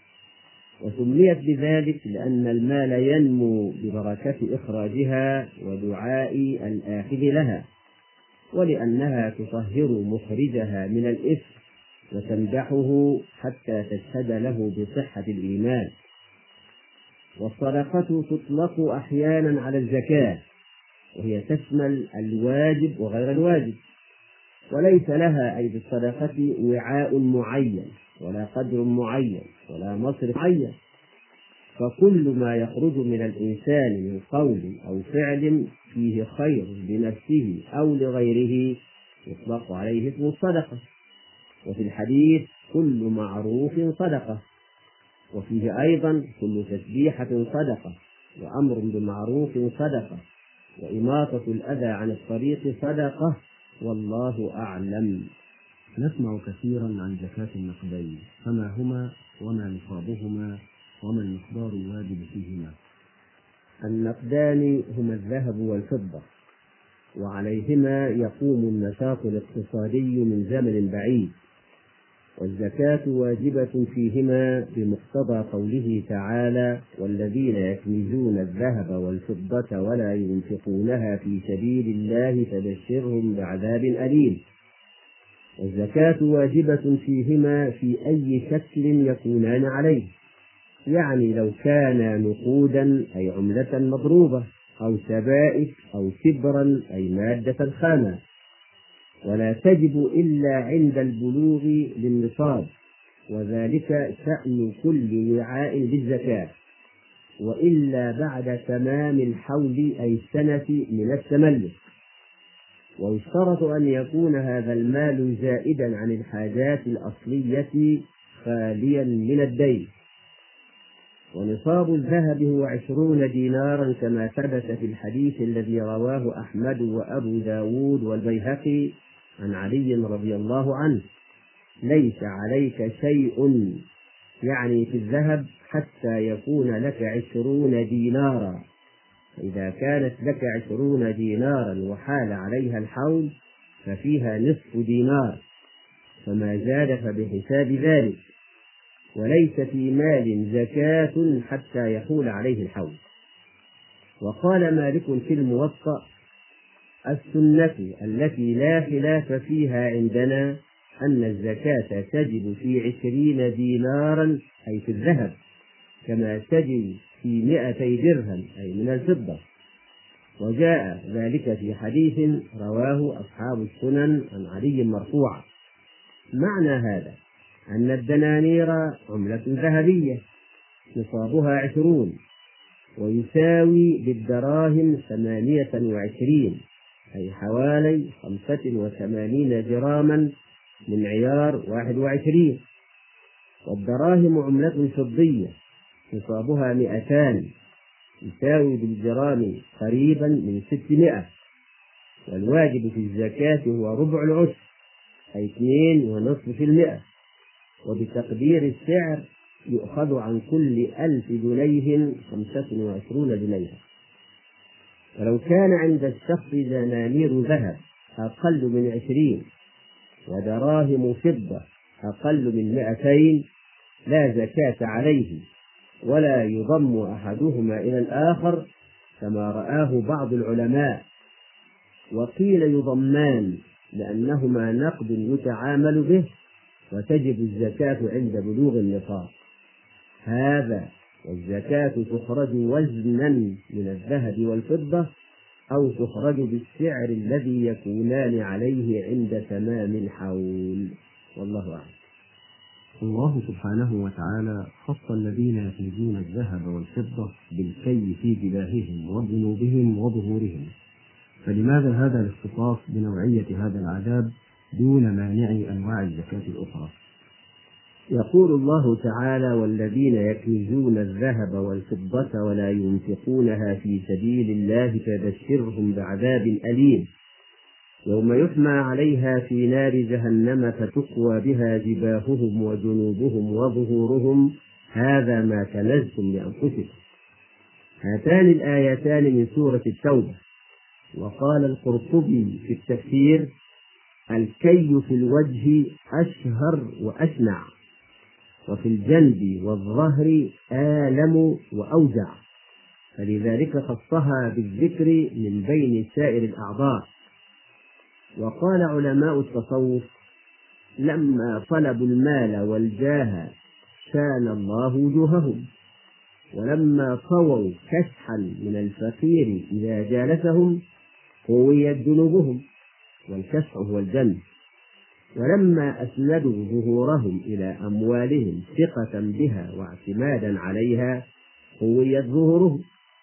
وسميت بذلك لأن المال ينمو ببركة إخراجها ودعاء الآخذ لها، ولأنها تطهر مخرجها من الإثم وتمدحه حتى تشهد له بصحة الإيمان. والصدقة تطلق أحيانا على الزكاة، وهي تشمل الواجب وغير الواجب، وليس لها أي بالصدقة وعاء معين ولا قدر معين ولا مصرف معين، فكل ما يخرج من الإنسان من قول أو فعل فيه خير لنفسه أو لغيره يطلق عليه اسم الصدقة. وفي الحديث: كل معروف صدقة. وفيه أيضا: كل تسبيحة صدقة، وأمر بمعروف صدقة، وإماطة الأذى عن الطريق صدقة، والله أعلم. نسمع كثيرا عن زكاة النقدين، فما هما وما نصابهما وما المقدار الواجب فيهما؟ النقدان هما الذهب والفضة، وعليهما يقوم النشاط الاقتصادي من زمن بعيد، والزكاة واجبة فيهما بمقتضى قوله تعالى: والذين يكنزون الذهب والفضة ولا ينفقونها في سبيل الله فبشرهم بعذاب أليم. والزكاة واجبة فيهما في أي شكل يكونان عليه، يعني لو كان نقودا أي عملة مضروبة، أو سبائك أو كبرا أي مادة خامة، ولا تجب إلا عند البلوغ للنصاب، وذلك شأن كل وعاء بالزكاة، وإلا بعد تمام الحول أي السنة من التملك. ويشترط أن يكون هذا المال زائدا عن الحاجات الأصلية خاليا من الدين. ونصاب الذهب هو 20 دينارا كما ثبت في الحديث الذي رواه أحمد وأبو داود والبيهقي عن علي رضي الله عنه: ليس عليك شيء، يعني في الذهب، حتى يكون لك 20 دينارا. إذا كانت لك 20 دينارا وحال عليها الحول ففيها نصف دينار، فما زاد فبحساب ذلك. وليس في مال زكاة حتى يحول عليه الحول. وقال مالك في الموطأ: السنة التي لا خلاف فيها عندنا أن الزكاة تجب في 20 دينارا أي في الذهب، كما تجب في 200 درهم أي من الفضة. وجاء ذلك في حديث رواه أصحاب السنن عن علي مرفوعا. معنى هذا أن الدنانير عملة ذهبية نصابها 20، ويساوي بالدراهم 28 أي حوالي 85 جراما من عيار 21. والدراهم عملة فضية نصابها 200 يساوي بالجرام قريبا من 600. والواجب في الزكاة هو ربع العشر أي 2.5%. وبتقدير السعر يؤخذ عن كل 1000 جنيه 25 جنيها. ولو كان عند الشخص دنانير ذهب أقل من 20 ودراهم فضة أقل من 200 لا زكاة عليه، ولا يضم أحدهما إلى الآخر كما رآه بعض العلماء. وقيل يضمان لأنهما نقد يتعامل به، وتجب الزكاة عند بلوغ النصاب. هذا والزكاة تخرج وزنا من الذهب والفضة، أو تخرج بالسعر الذي يكونان عليه عند تمام الحول. والله أعلم. الله سبحانه وتعالى خص الذين يكنزون الذهب والفضة بالكي في جباههم وجنوبهم وظهورهم، فلماذا هذا الاختصاص بنوعية هذا العذاب دون مانع أنواع الزكاة الأخرى؟ يقول الله تعالى: والذين يكنزون الذهب والفضة ولا ينفقونها في سبيل الله فبشرهم بعذاب أليم يوم يحمى عليها في نار جهنم فتقوى بها جباههم وجنوبهم وظهورهم هذا ما كنزتم لأنفسكم. هاتان الآيتان من سورة التوبة. وقال القرطبي في التفسير: الكي في الوجه أشهر وأشنع، وفي الجنب والظهر آلم وأوجع، فلذلك خصها بالذكر من بين سائر الأعضاء. وقال علماء التصوف: لما طلبوا المال والجاه شان الله وجوههم، ولما طووا كشحا من الفقير إذا جالسهم قويت جنوبهم، والكشح هو الجنب، ولما أسندوا ظهورهم إلى أموالهم ثقة بها واعتمادا عليها قويت ظهورهم.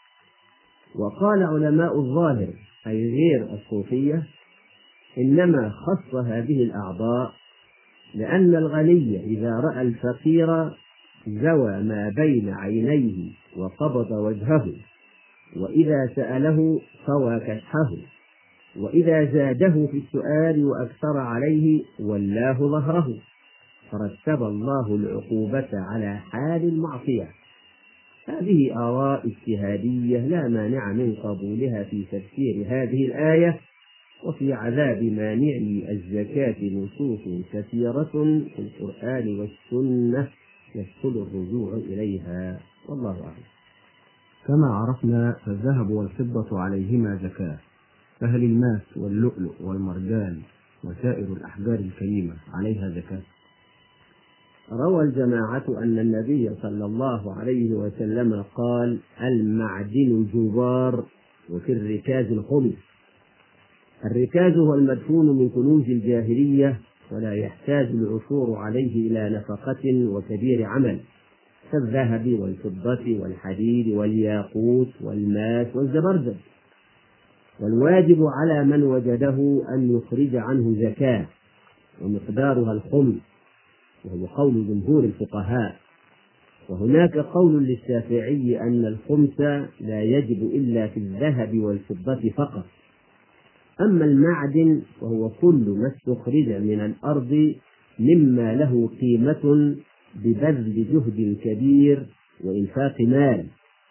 وقال علماء الظاهر أي غير الصوفية: إنما خص هذه الأعضاء لأن الغني إذا رأى الفقير زوى ما بين عينيه وقبض وجهه، وإذا سأله طوى كشحه، وإذا زاده في السؤال وأكثر عليه ولاه ظهره، فرتب الله العقوبة على حال المعصية. هذه آراء اجتهادية لا مانع من قبولها في تفسير هذه الآية، وفي عذاب مانعي الزكاة نصوص كثيرة في القرآن والسنة يسهل الرجوع إليها، والله أعلم. كما عرفنا فالذهب والفضة عليهما زكاة، فهل الماس واللؤلؤ والمرجان وسائر الأحجار الكريمة عليها زكاة؟ روى الجماعة أن النبي صلى الله عليه وسلم قال: المعدن جبار، وفي الركاز الخمس. الركاز هو المدفون من كنوز الجاهلية، ولا يحتاج العثور عليه إلى نفقة وكبير عمل، كالذهب والفضة والحديد والياقوت والماس والزبرجد. والواجب على من وجده أن يخرج عنه زكاة، ومقدارها الخمس، وهو قول جمهور الفقهاء. وهناك قول للشافعي أن الخمس لا يجب إلا في الذهب والفضة فقط. أما المعدن وهو كل ما استخرج من الأرض مما له قيمة ببذل جهد كبير وإنفاق مال.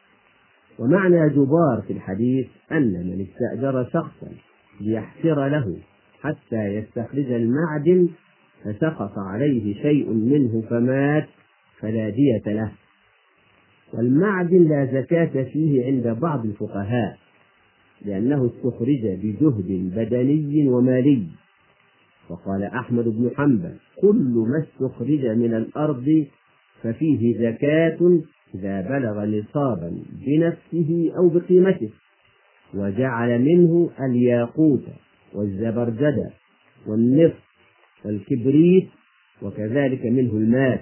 ومعنى جبار في الحديث أن من استأجر شخصا ليحفر له حتى يستخرج المعدن فسقط عليه شيء منه فمات فلا دية له. والمعدن لا زكاة فيه عند بعض الفقهاء، لأنه استخرج بجهد بدني ومالي. وقال أحمد بن حنبل: كل ما استخرج من الأرض ففيه زكاة إذا بلغ نصابا بنفسه أو بقيمته، وجعل منه الياقوت والزبرجد والنفط والكبريت، وكذلك منه الماس.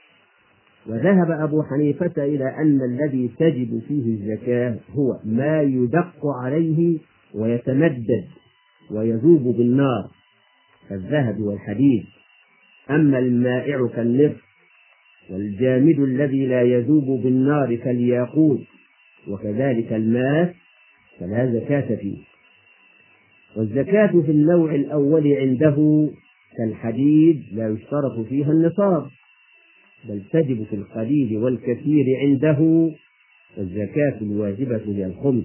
وذهب أبو حنيفة إلى أن الذي تجب فيه الزكاة هو ما يدق عليه ويتمدد ويذوب بالنار كالذهب والحديد. أما المائع كالنفط، والجامد الذي لا يذوب بالنار كالياقوت، وكذلك الماس، فلا زكاة فيه. والزكاة في النوع الأول عنده كالحديد لا يشترط فيها النصاب، بل تجب في القليل والكثير عنده، والزكاة الواجبة هي الخمس.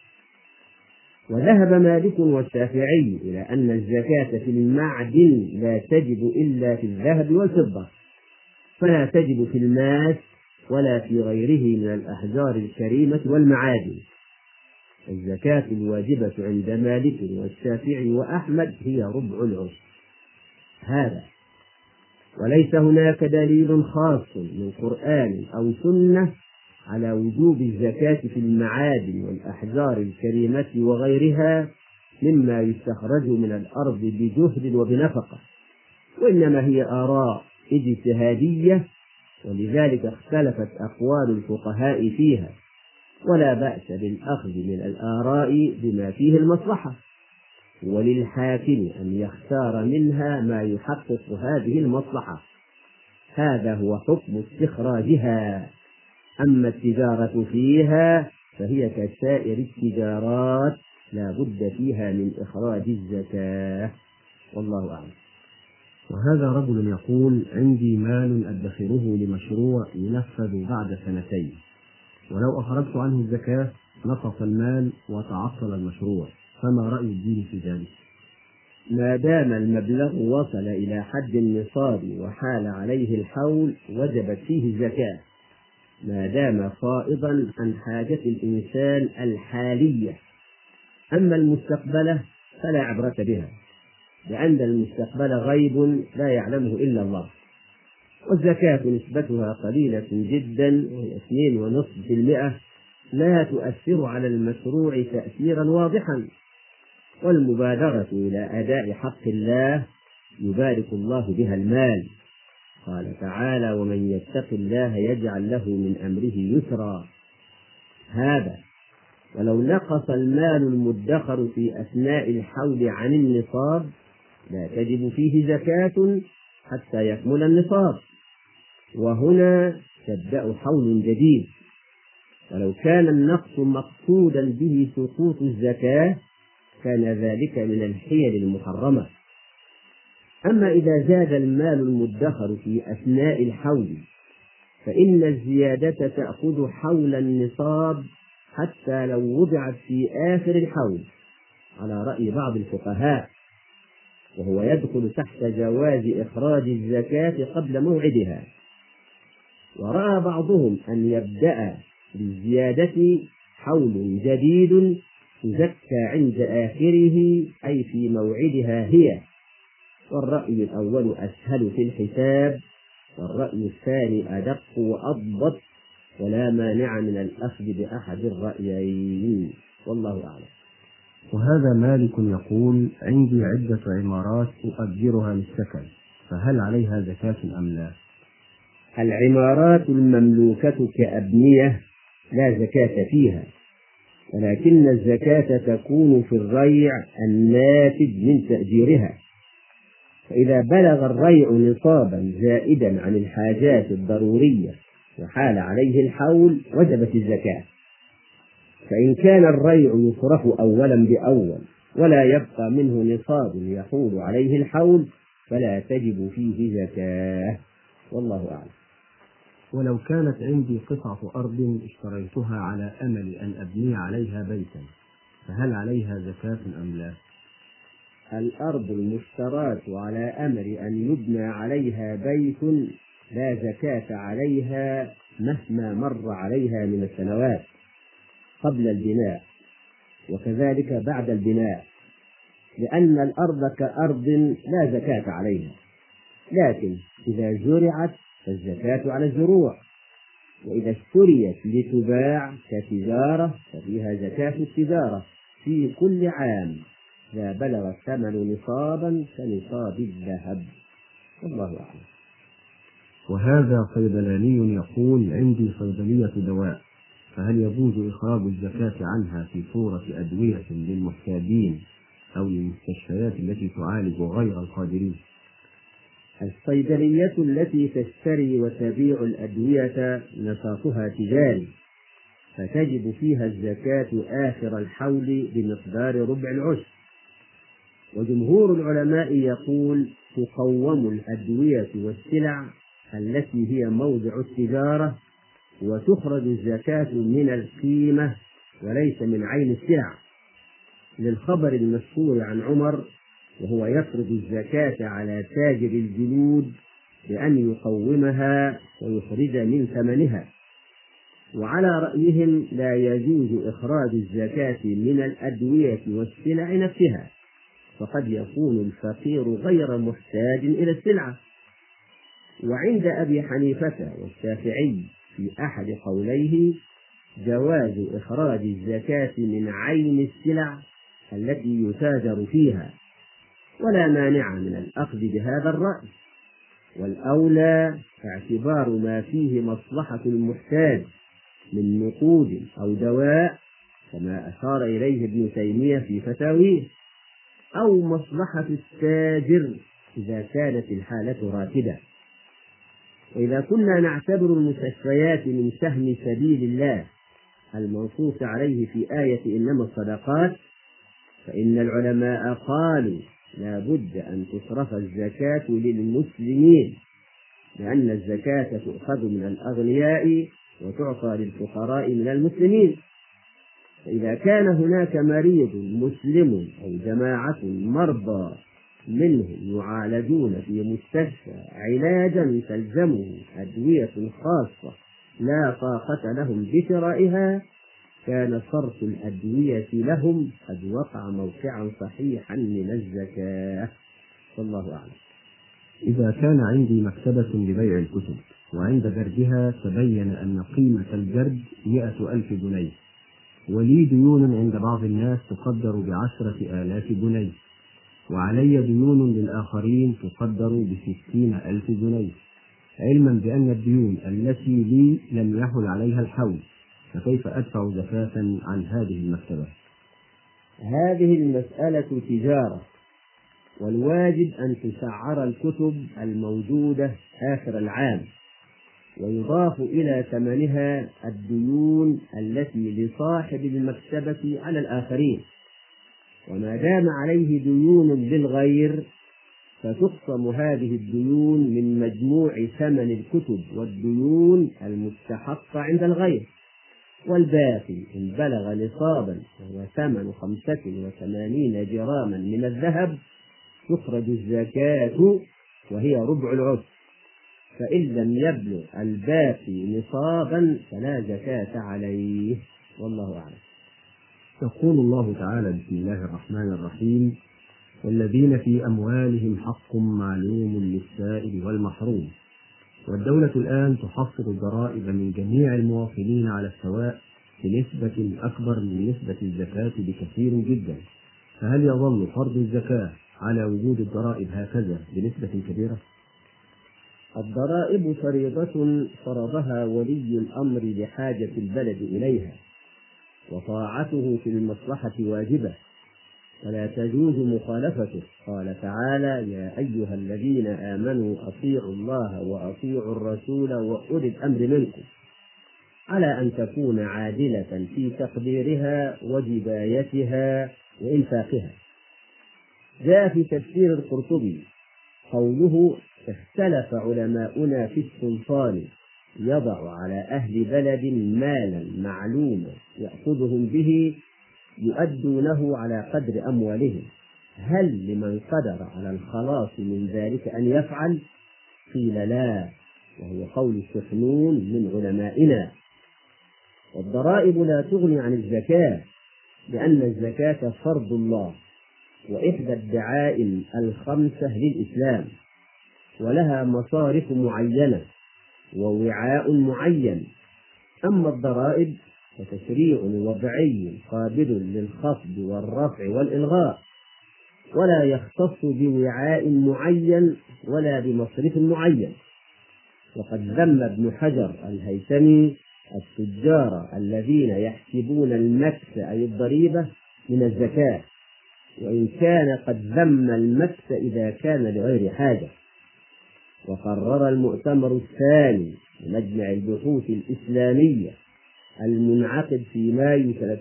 وذهب مالك والشافعي إلى أن الزكاة في المعدن لا تجب إلا في الذهب والفضة، فلا تجب في الماس ولا في غيره من الأحجار الكريمة والمعادن. الزكاة الواجبة عند مالك والشافعي وأحمد هي ربع العشر. هذا وليس هناك دليل خاص من قرآن أو سنة على وجوب الزكاة في المعادن والأحجار الكريمة وغيرها مما يستخرج من الأرض بجهد وبنفقة، وإنما هي آراء اجتهادية، ولذلك اختلفت أقوال الفقهاء فيها، ولا بأس بالأخذ من الآراء بما فيه المصلحة، وللحاكم أن يختار منها ما يحقق هذه المصلحة. هذا هو حكم استخراجها. أما التجارة فيها فهي كسائر التجارات، لا بد فيها من إخراج الزكاة، والله أعلم. وهذا رجل يقول: عندي مال أدخره لمشروع ينفذ بعد 2 سنين، ولو أخرجت عنه الزكاة نقص المال وتعطل المشروع، فما رأي الدين في ذلك؟ ما دام المبلغ وصل إلى حد النصاب وحال عليه الحول وجبت فيه الزكاة، ما دام فائضا عن حاجة الإنسان الحالية. أما المستقبلة فلا عبرة بها، لأن المستقبل غيب لا يعلمه إلا الله. والزكاة نسبتها قليلة جدا، وهي 2.5%، لا تؤثر على المشروع تأثيرا واضحا. والمبادرة إلى أداء حق الله يبارك الله بها المال. قال تعالى: ومن يتق الله يجعل له من أمره يسرا. هذا ولو نقص المال المدخر في أثناء الحول عن النصاب لا تجب فيه زكاة حتى يكمل النصاب، وهنا تبدأ حول جديد. ولو كان النقص مقصودا به سقوط الزكاة كان ذلك من الحيل المحرمة. أما إذا زاد المال المدخر في أثناء الحول فإن الزيادة تأخذ حول النصاب حتى لو وضعت في آخر الحول، على رأي بعض الفقهاء، وهو يدخل تحت جواز إخراج الزكاة قبل موعدها. ورأى بعضهم أن يبدأ بالزيادة حول جديد تزكى عند آخره أي في موعدها هي، والرأي الأول أسهل في الحساب، والرأي الثاني أدق وأضبط، ولا مانع من الأخذ بأحد الرأيين، والله أعلم. وهذا مالك يقول: عندي عدة عمارات أؤجرها للسكن، فهل عليها زكاة أم لا؟ العمارات المملوكة كأبنية لا زكاة فيها، ولكن الزكاة تكون في الريع الناتج من تأجيرها. فإذا بلغ الريع نصابا زائدا عن الحاجات الضرورية وحال عليه الحول وجبت الزكاة. فإن كان الريع يصرف أولا بأول ولا يبقى منه نصاب يحول عليه الحول فلا تجب فيه زكاة، والله أعلم. ولو كانت عندي قطعة أرض اشتريتها على أمل أن أبني عليها بيتا، فهل عليها زكاة أم لا؟ الأرض المشتراة على أمل أن يبنى عليها بيت لا زكاة عليها مهما مر عليها من السنوات قبل البناء، وكذلك بعد البناء، لأن الأرض كأرض لا زكاة عليها. لكن إذا زرعت فالزكاة على الزروع، وإذا اشتريت لتباع كتجارة ففيها زكاة التجارة في كل عام إذا بلغ الثمن نصابا كنصاب الذهب، والله أعلم. وهذا صيدلاني يقول: عندي صيدلية دواء، فهل يجوز إخراج الزكاة عنها في صورة أدوية للمحتاجين أو للمستشفيات التي تعالج غير القادرين؟ الصيدلية التي تشتري وتبيع الأدوية نشاطها تجاري، فتجب فيها الزكاة آخر الحول بمقدار ربع العشر. وجمهور العلماء يقول: تقوم الأدوية والسلع التي هي موضع التجارة، وتخرج الزكاة من القيمة وليس من عين السلع، للخبر المشهور عن عمر وهو يفرض الزكاة على تاجر الجلود بأن يقومها ويخرج من ثمنها. وعلى رأيهم لا يجوز إخراج الزكاة من الأدوية والسلع نفسها، فقد يكون الفقير غير محتاج إلى السلعة. وعند أبي حنيفة والشافعي في أحد قوليه جواز إخراج الزكاة من عين السلع التي يتاجر فيها، ولا مانع من الأخذ بهذا الرأي، والأولى اعتبار ما فيه مصلحة المحتاج من نقود أو دواء كما أشار إليه ابن تيمية في فتاويه، أو مصلحة التاجر إذا كانت الحالة راكدة. وإذا كنا نعتبر المستشفيات من سهم سبيل الله المنصوص عليه في آية إنما الصدقات، فإن العلماء قالوا لا بد أن تصرف الزكاة للمسلمين، لأن الزكاة تؤخذ من الأغنياء وتعطى للفقراء من المسلمين. فإذا كان هناك مريض مسلم أو جماعة مرضى منهم يعالجون في مستشفى علاجا تلزمه أدوية خاصة لا طاقة لهم بشرائها، كان صرف الأدوية لهم قد وقع موقعا صحيحا من الزكاة، والله أعلم. إذا كان عندي مكتبة لبيع الكتب، وعند جردها تبين أن قيمة الجرد 100,000 جنيه، ولي ديون عند بعض الناس تقدر ب10,000 جنيه، وعلي ديون للآخرين تقدر ب60,000 جنيه، علما بأن الديون التي لي لم يحل عليها الحول، فكيف أدفع زكاة عن هذه المكتبة؟ هذه المسألة تجارة، والواجب أن تسعر الكتب الموجودة آخر العام، ويضاف إلى ثمنها الديون التي لصاحب المكتبة على الآخرين. وما دام عليه ديون للغير فتقسم هذه الديون من مجموع ثمن الكتب والديون المستحقة عند الغير، والباقي إن بلغ نصابا وهو ثمن 85 جراما من الذهب تخرج الزكاة وهي ربع العشر، فإن لم يبلغ الباقي نصابا فلا زكاة عليه، والله أعلم. يقول الله تعالى: بسم الله الرحمن الرحيم: والذين في أموالهم حق معلوم للسائل والمحروم. والدولة الآن تحصل الضرائب من جميع المواطنين على السواء بنسبة أكبر من نسبة الزكاة بكثير جدا، فهل يظل فرض الزكاة على وجود الضرائب هكذا بنسبة كبيرة؟ الضرائب فريضة فرضها ولي الأمر لحاجة البلد إليها، وطاعته في المصلحة واجبة ولا تجوز مخالفته. قال تعالى: يا أيها الذين آمنوا أطيعوا الله وأطيعوا الرسول وأولي الأمر منكم، على أن تكون عادلة في تقديرها وجبايتها وإنفاقها. جاء في تفسير القرطبي قوله: اختلف علماؤنا في السلطان يضع على أهل بلد مالا معلوما يأخذهم به يؤدونه على قدر أموالهم، هل لمن قدر على الخلاص من ذلك أن يفعل؟ قيل لا، وهو قول السحنون من علمائنا. والضرائب لا تغني عن الزكاة، لأن الزكاة فرض الله وإحدى الدعائم الخمسة للإسلام، ولها مصارف معينة ووعاء معين. أما الضرائب فتشريع وضعي قابل للخفض والرفع والإلغاء، ولا يختص بوعاء معين ولا بمصرف معين. وقد ذم ابن حجر الهيثمي التجار الذين يحسبون المكس أي الضريبة من الزكاة، وإن كان قد ذم المكس إذا كان لغير حاجة. وقرر المؤتمر الثاني لمجمع البحوث الإسلامية المنعقد في مايو سنة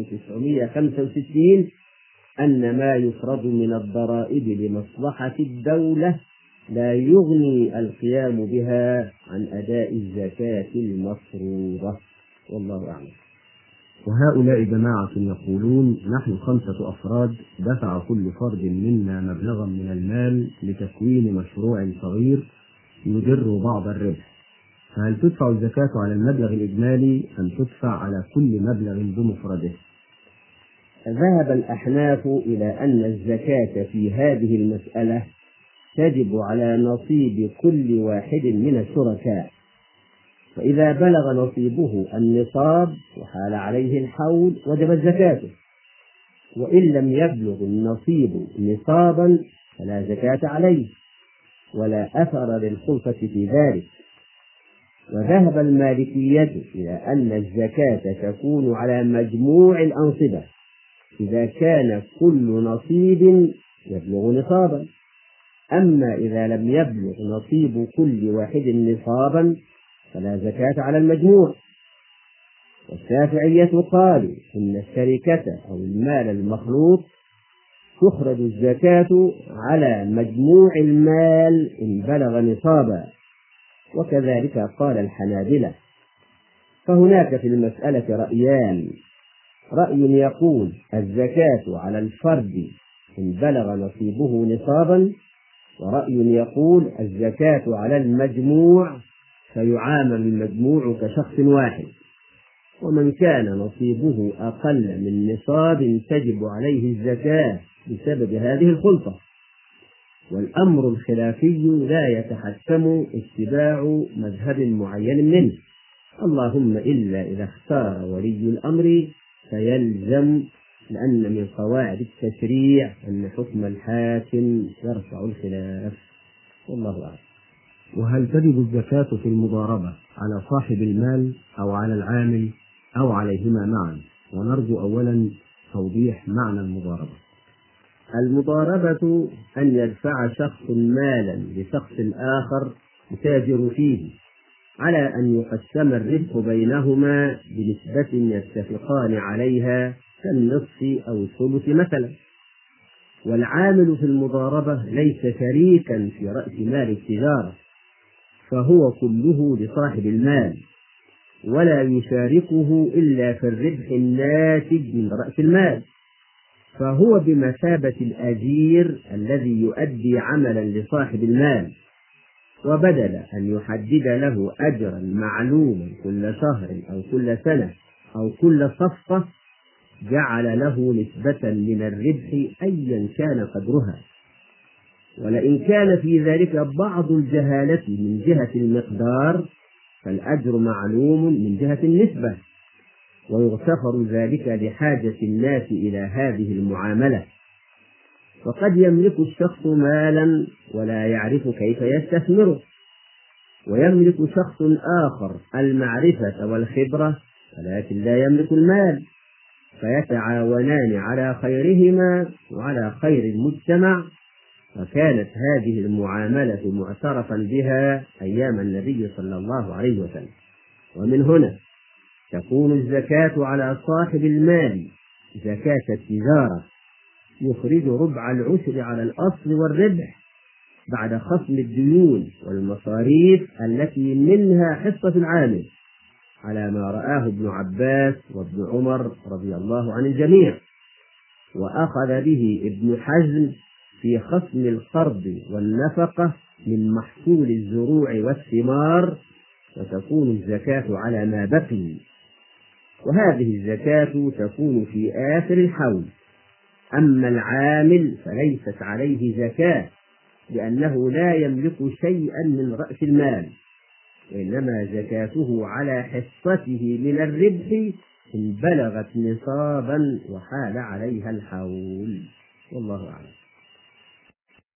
1965 أن ما يفرض من الضرائب لمصلحة الدولة لا يغني القيام بها عن أداء الزكاة المفروضة، والله أعلم. وهؤلاء جماعة يقولون: نحن 5 أفراد دفع كل فرد منا مبلغا من المال لتكوين مشروع صغير يدر بعض الربح، فهل تدفع الزكاة على المبلغ الإجمالي أم تدفع على كل مبلغ بمفرده؟ ذهب الأحناف إلى أن الزكاة في هذه المسألة تجب على نصيب كل واحد من الشركاء، فإذا بلغ نصيبه النصاب وحال عليه الحول وجبت زكاته، وإن لم يبلغ النصيب نصابا فلا زكاة عليه ولا أثر للخلفة في ذلك. وذهب المالكية إلى أن الزكاة تكون على مجموع الأنصبة إذا كان كل نصيب يبلغ نصابا، أما إذا لم يبلغ نصيب كل واحد نصابا فلا زكاة على المجموع. والشافعية قالوا إن الشركة أو المال المخلوط تخرج الزكاة على مجموع المال إن بلغ نصابا، وكذلك قال الحنابلة. فهناك في المسألة رأيان: رأي يقول الزكاة على الفرد إن بلغ نصيبه نصابا، ورأي يقول الزكاة على المجموع فيعامل المجموع كشخص واحد، ومن كان نصيبه أقل من نصاب تجب عليه الزكاة بسبب هذه الخلطة. والأمر الخلافي لا يتحكم اتباع مذهب معين منه، اللهم إلا إذا اختار ولي الأمر فيلزم، لأن من قواعد التشريع أن حكم الحاكم يرفع الخلاف، والله أعلم. وهل تجب الزكاة في المضاربة على صاحب المال أو على العامل أو عليهما معا؟ ونرجو أولا توضيح معنى المضاربة. المضاربة أن يدفع شخص مالا لشخص آخر يتاجر فيه على أن يقسم الربح بينهما بنسبة يتفقان عليها كالنصف أو الثلث مثلا. والعامل في المضاربة ليس شريكا في رأس مال التجارة، فهو كله لصاحب المال، ولا يشاركه إلا في الربح الناتج من رأس المال، فهو بمثابة الأجير الذي يؤدي عملا لصاحب المال، وبدل أن يحدد له أجرا معلوما كل شهر أو كل سنة أو كل صفقة، جعل له نسبة من الربح أيا كان قدرها، ولئن كان في ذلك بعض الجهالة من جهة المقدار فالأجر معلوم من جهة النسبة، ويغتفر ذلك لحاجة الناس إلى هذه المعاملة. وقد يملك الشخص مالا ولا يعرف كيف يستثمره، ويملك شخص آخر المعرفة والخبرة ولكن لا يملك المال، فيتعاونان على خيرهما وعلى خير المجتمع. وكانت هذه المعاملة معترفا بها أيام النبي صلى الله عليه وسلم. ومن هنا تكون الزكاة على صاحب المال زكاة التجارة، يخرج ربع العشر على الأصل والربح بعد خصم الديون والمصاريف التي منها حصة العامل، على ما رآه ابن عباس وابن عمر رضي الله عن الجميع. وأخذ به ابن حزم في خصم القرض والنفقة من محصول الزروع والثمار، وتكون الزكاة على ما بقي. وهذه الزكاة تكون في آخر الحول. أما العامل فليست عليه زكاة، لأنه لا يملك شيئا من رأس المال، وإنما زكاته على حصته من الربح إن بلغت نصابا وحال عليها الحول. والله أعلم.